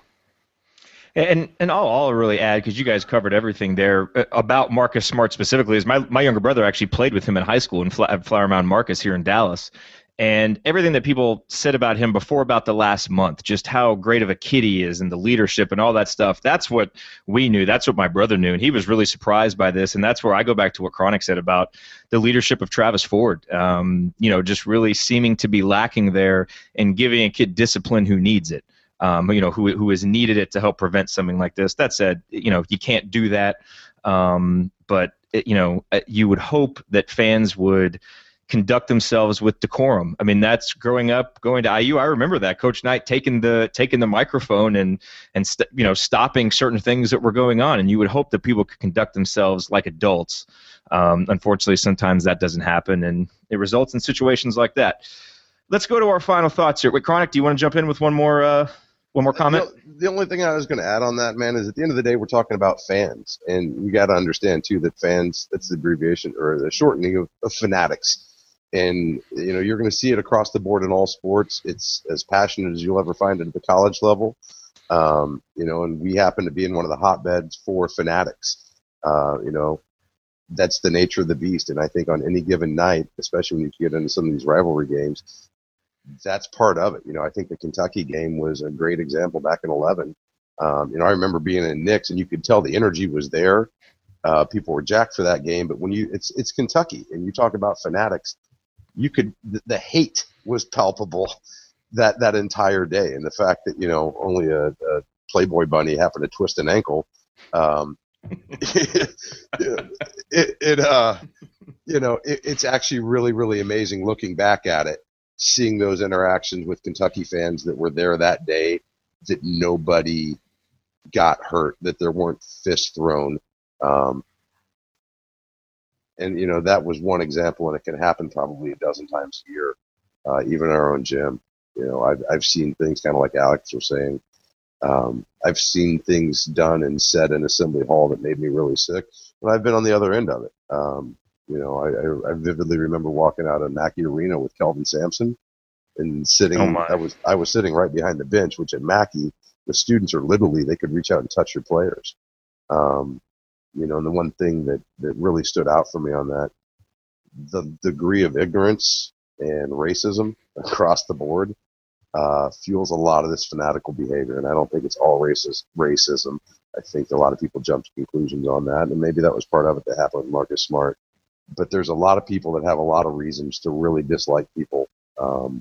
And and all I'll really add, because you guys covered everything there about Marcus Smart specifically, is my, my younger brother actually played with him in high school in Fla- Flower Mound Marcus here in Dallas. And everything that people said about him before about the last month, just how great of a kid he is and the leadership and all that stuff, that's what we knew. That's what my brother knew. And he was really surprised by this. And that's where I go back to what Cronic said about the leadership of Travis Ford, um, you know, just really seeming to be lacking there and giving a kid discipline who needs it, um, you know, who who has needed it to help prevent something like this. That said, you know, you can't do that. Um, but, it, you know, you would hope that fans would conduct themselves with decorum. I mean, that's growing up, going to I U. I remember that Coach Knight taking the taking the microphone and and st- you know stopping certain things that were going on. And you would hope that people could conduct themselves like adults. Um, unfortunately, sometimes that doesn't happen, and it results in situations like that. Let's go to our final thoughts here. Wait, Cronic, do you want to jump in with one more uh, one more comment? The, the only thing I was going to add on that, man, is at the end of the day, we're talking about fans, and you got to understand too that fans, that's the abbreviation or the shortening of, of fanatics. And, you know, you're going to see it across the board in all sports. It's as passionate as you'll ever find it at the college level. Um, you know, and we happen to be in one of the hotbeds for fanatics. Uh, you know, that's the nature of the beast. And I think on any given night, especially when you get into some of these rivalry games, that's part of it. You know, I think the Kentucky game was a great example back in eleven. Um, you know, I remember being in Knicks, and you could tell the energy was there. Uh, people were jacked for that game. But when you, it's it's Kentucky, and you talk about fanatics, you could, the, the hate was palpable that, that entire day. And the fact that, you know, only a, a Playboy bunny happened to twist an ankle, um, it, it, it, uh, you know, it, it's actually really, really amazing looking back at it, seeing those interactions with Kentucky fans that were there that day, that nobody got hurt, that there weren't fists thrown. Um, And, you know, that was one example, and it can happen probably a dozen times a year, uh, even in our own gym. You know, I've, I've seen things kind of like Alex was saying. Um, I've seen things done and said in Assembly Hall that made me really sick, and I've been on the other end of it. Um, you know, I, I, I vividly remember walking out of Mackey Arena with Kelvin Sampson and sitting. Oh my. I was I was sitting right behind the bench, which at Mackey, the students are literally, they could reach out and touch your players. Um, You know, and the one thing that, that really stood out for me on that, the degree of ignorance and racism across the board uh, fuels a lot of this fanatical behavior. And I don't think it's all racist racism. I think a lot of people jump to conclusions on that, and maybe that was part of it that happened with Marcus Smart. But there's a lot of people that have a lot of reasons to really dislike people um,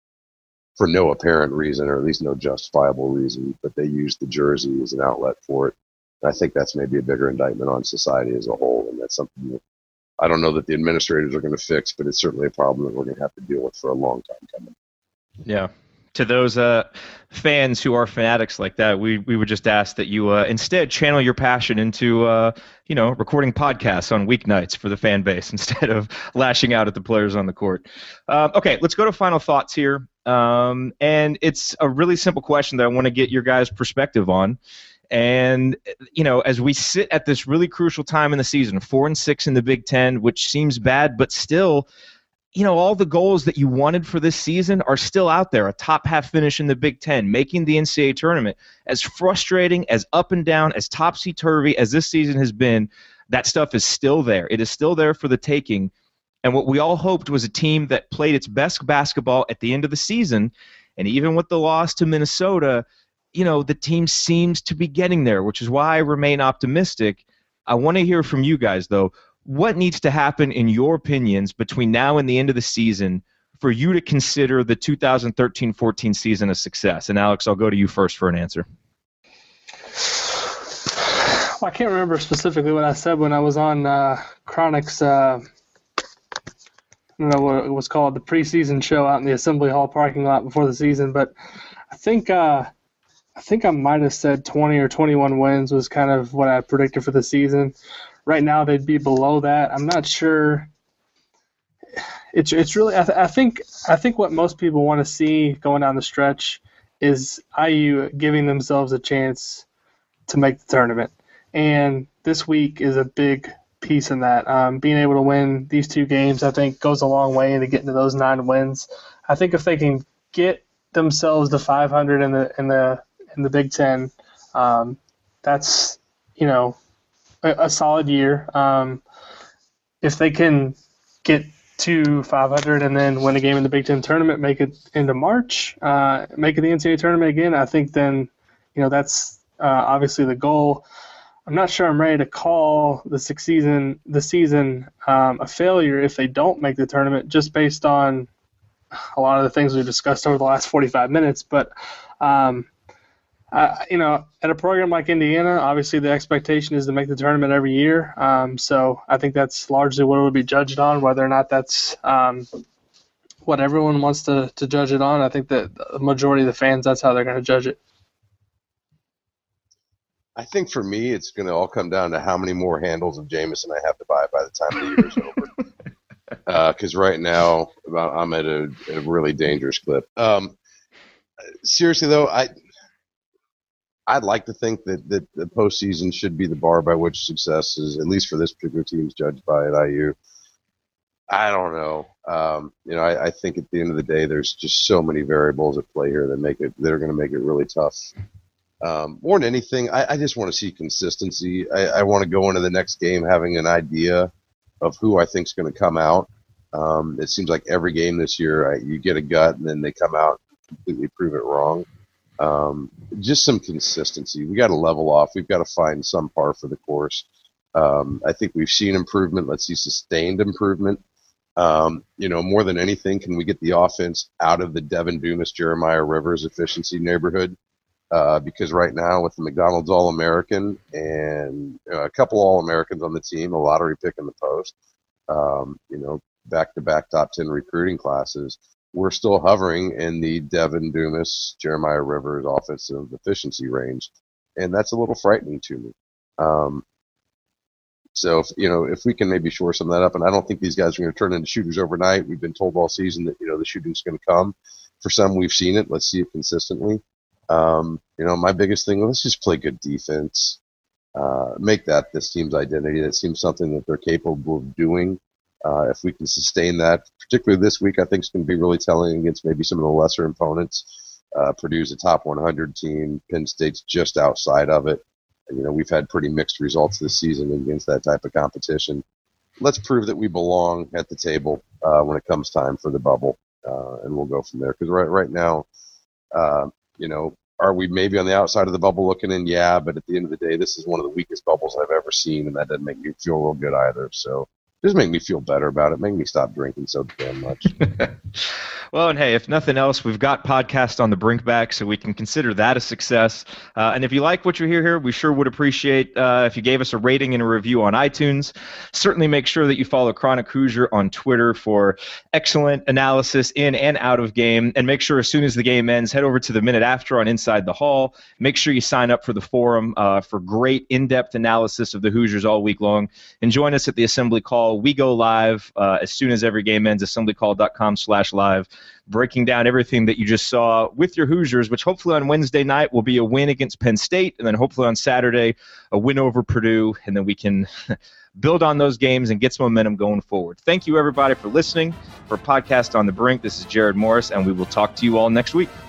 for no apparent reason, or at least no justifiable reason, but they use the jersey as an outlet for it. I think that's maybe a bigger indictment on society as a whole, and that's something that I don't know that the administrators are going to fix, but it's certainly a problem that we're going to have to deal with for a long time coming. Yeah. To those uh, fans who are fanatics like that, we, we would just ask that you uh, instead channel your passion into, uh, you know, recording podcasts on weeknights for the fan base instead of lashing out at the players on the court. Uh, okay, let's go to final thoughts here. Um, and it's a really simple question that I want to get your guys' perspective on. And, you know, as we sit at this really crucial time in the season, four and six in the Big Ten, which seems bad, but still, you know, all the goals that you wanted for this season are still out there. A top half finish in the Big Ten, making the N C double A tournament. As frustrating, as up and down, as topsy-turvy as this season has been, that stuff is still there. It is still there for the taking. And what we all hoped was a team that played its best basketball at the end of the season. And even with the loss to Minnesota, you know, the team seems to be getting there, which is why I remain optimistic. I want to hear from you guys, though. what needs to happen, in your opinions, between now and the end of the season for you to consider the two thousand thirteen fourteen season a success? And Alex, I'll go to you first for an answer. Well, I can't remember specifically what I said when I was on uh, Chronic's, uh, I don't know what it was called, the preseason show out in the Assembly Hall parking lot before the season, but I think uh, I think I might have said twenty or twenty-one wins was kind of what I predicted for the season. Right now, they'd be below that. I'm not sure. It's it's really I, th- I think I think what most people want to see going down the stretch is I U giving themselves a chance to make the tournament, and this week is a big piece in that. Um, being able to win these two games, I think, goes a long way into getting to those nine wins. I think if they can get themselves to five hundred in the in the in the Big Ten, um, that's you know a, a solid year. Um, if they can get to five hundred and then win a game in the Big Ten tournament, make it into March, uh, make it the N C double A tournament again, I think then, you know, that's uh, obviously the goal. I'm not sure I'm ready to call the six season the season um, a failure if they don't make the tournament, just based on a lot of the things we've discussed over the last forty-five minutes. But um, I, you know, at a program like Indiana, obviously the expectation is to make the tournament every year. Um, so I think that's largely what it would be judged on, whether or not that's um, what everyone wants to, to judge it on. I think that the majority of the fans, that's how they're going to judge it. I think for me, it's going to all come down to how many more handles of Jameson I have to buy by the time the year is over. Because uh, right now, I'm at a, a really dangerous clip. Um, seriously, though, I – I'd like to think that, that the postseason should be the bar by which success is, at least for this particular team, is judged by at I U. I don't know. Um, you know, I, I think at the end of the day, there's just so many variables at play here that make it that are going to make it really tough. Um, more than anything, I, I just want to see consistency. I, I want to go into the next game having an idea of who I think is going to come out. Um, it seems like every game this year, I, you get a gut, and then they come out and completely prove it wrong. Um, just some consistency. We got to level off. We've got to find some par for the course. Um, I think we've seen improvement. Let's see sustained improvement. Um, you know, more than anything, can we get the offense out of the Devin Dumas, Jeremiah Rivers efficiency neighborhood? Uh, because right now with the McDonald's All-American and you know, a couple All-Americans on the team, a lottery pick in the post, um, you know, back-to-back top ten recruiting classes, we're still hovering in the Devin Dumas, Jeremiah Rivers offensive efficiency range, and that's a little frightening to me. Um, so, if, you know, if we can maybe shore some of that up, and I don't think these guys are going to turn into shooters overnight. We've been told all season that, you know, the shooting's going to come. For some, we've seen it. Let's see it consistently. Um, you know, my biggest thing, let's just play good defense. Uh, make that this team's identity. That seems something that they're capable of doing. Uh, if we can sustain that, particularly this week, I think it's going to be really telling against maybe some of the lesser opponents. Uh, Purdue's a top one hundred team. Penn State's just outside of it. And, you know, we've had pretty mixed results this season against that type of competition. Let's prove that we belong at the table uh, when it comes time for the bubble, uh, and we'll go from there. Because right, right now, uh, you know, are we maybe on the outside of the bubble looking in? Yeah, but at the end of the day, this is one of the weakest bubbles I've ever seen, and that doesn't make me feel real good either. So just make me feel better about it. Make me stop drinking so damn much. Well, and hey, if nothing else, we've got Podcast on the Brink back, so we can consider that a success. Uh, and if you like what you hear here, we sure would appreciate uh, if you gave us a rating and a review on iTunes. Certainly make sure that you follow Chronic Hoosier on Twitter for excellent analysis in and out of game. And make sure as soon as the game ends, head over to the Minute After on Inside the Hall. Make sure you sign up for the forum uh, for great in-depth analysis of the Hoosiers all week long. And join us at the Assembly Call. We go live uh, as soon as every game ends, assemblycall.com slash live. Breaking down everything that you just saw with your Hoosiers, which hopefully on Wednesday night will be a win against Penn State, and then hopefully on Saturday a win over Purdue, and then we can build on those games and get some momentum going forward. Thank you, everybody, for listening. For Podcast on the Brink, this is Jared Morris, and we will talk to you all next week.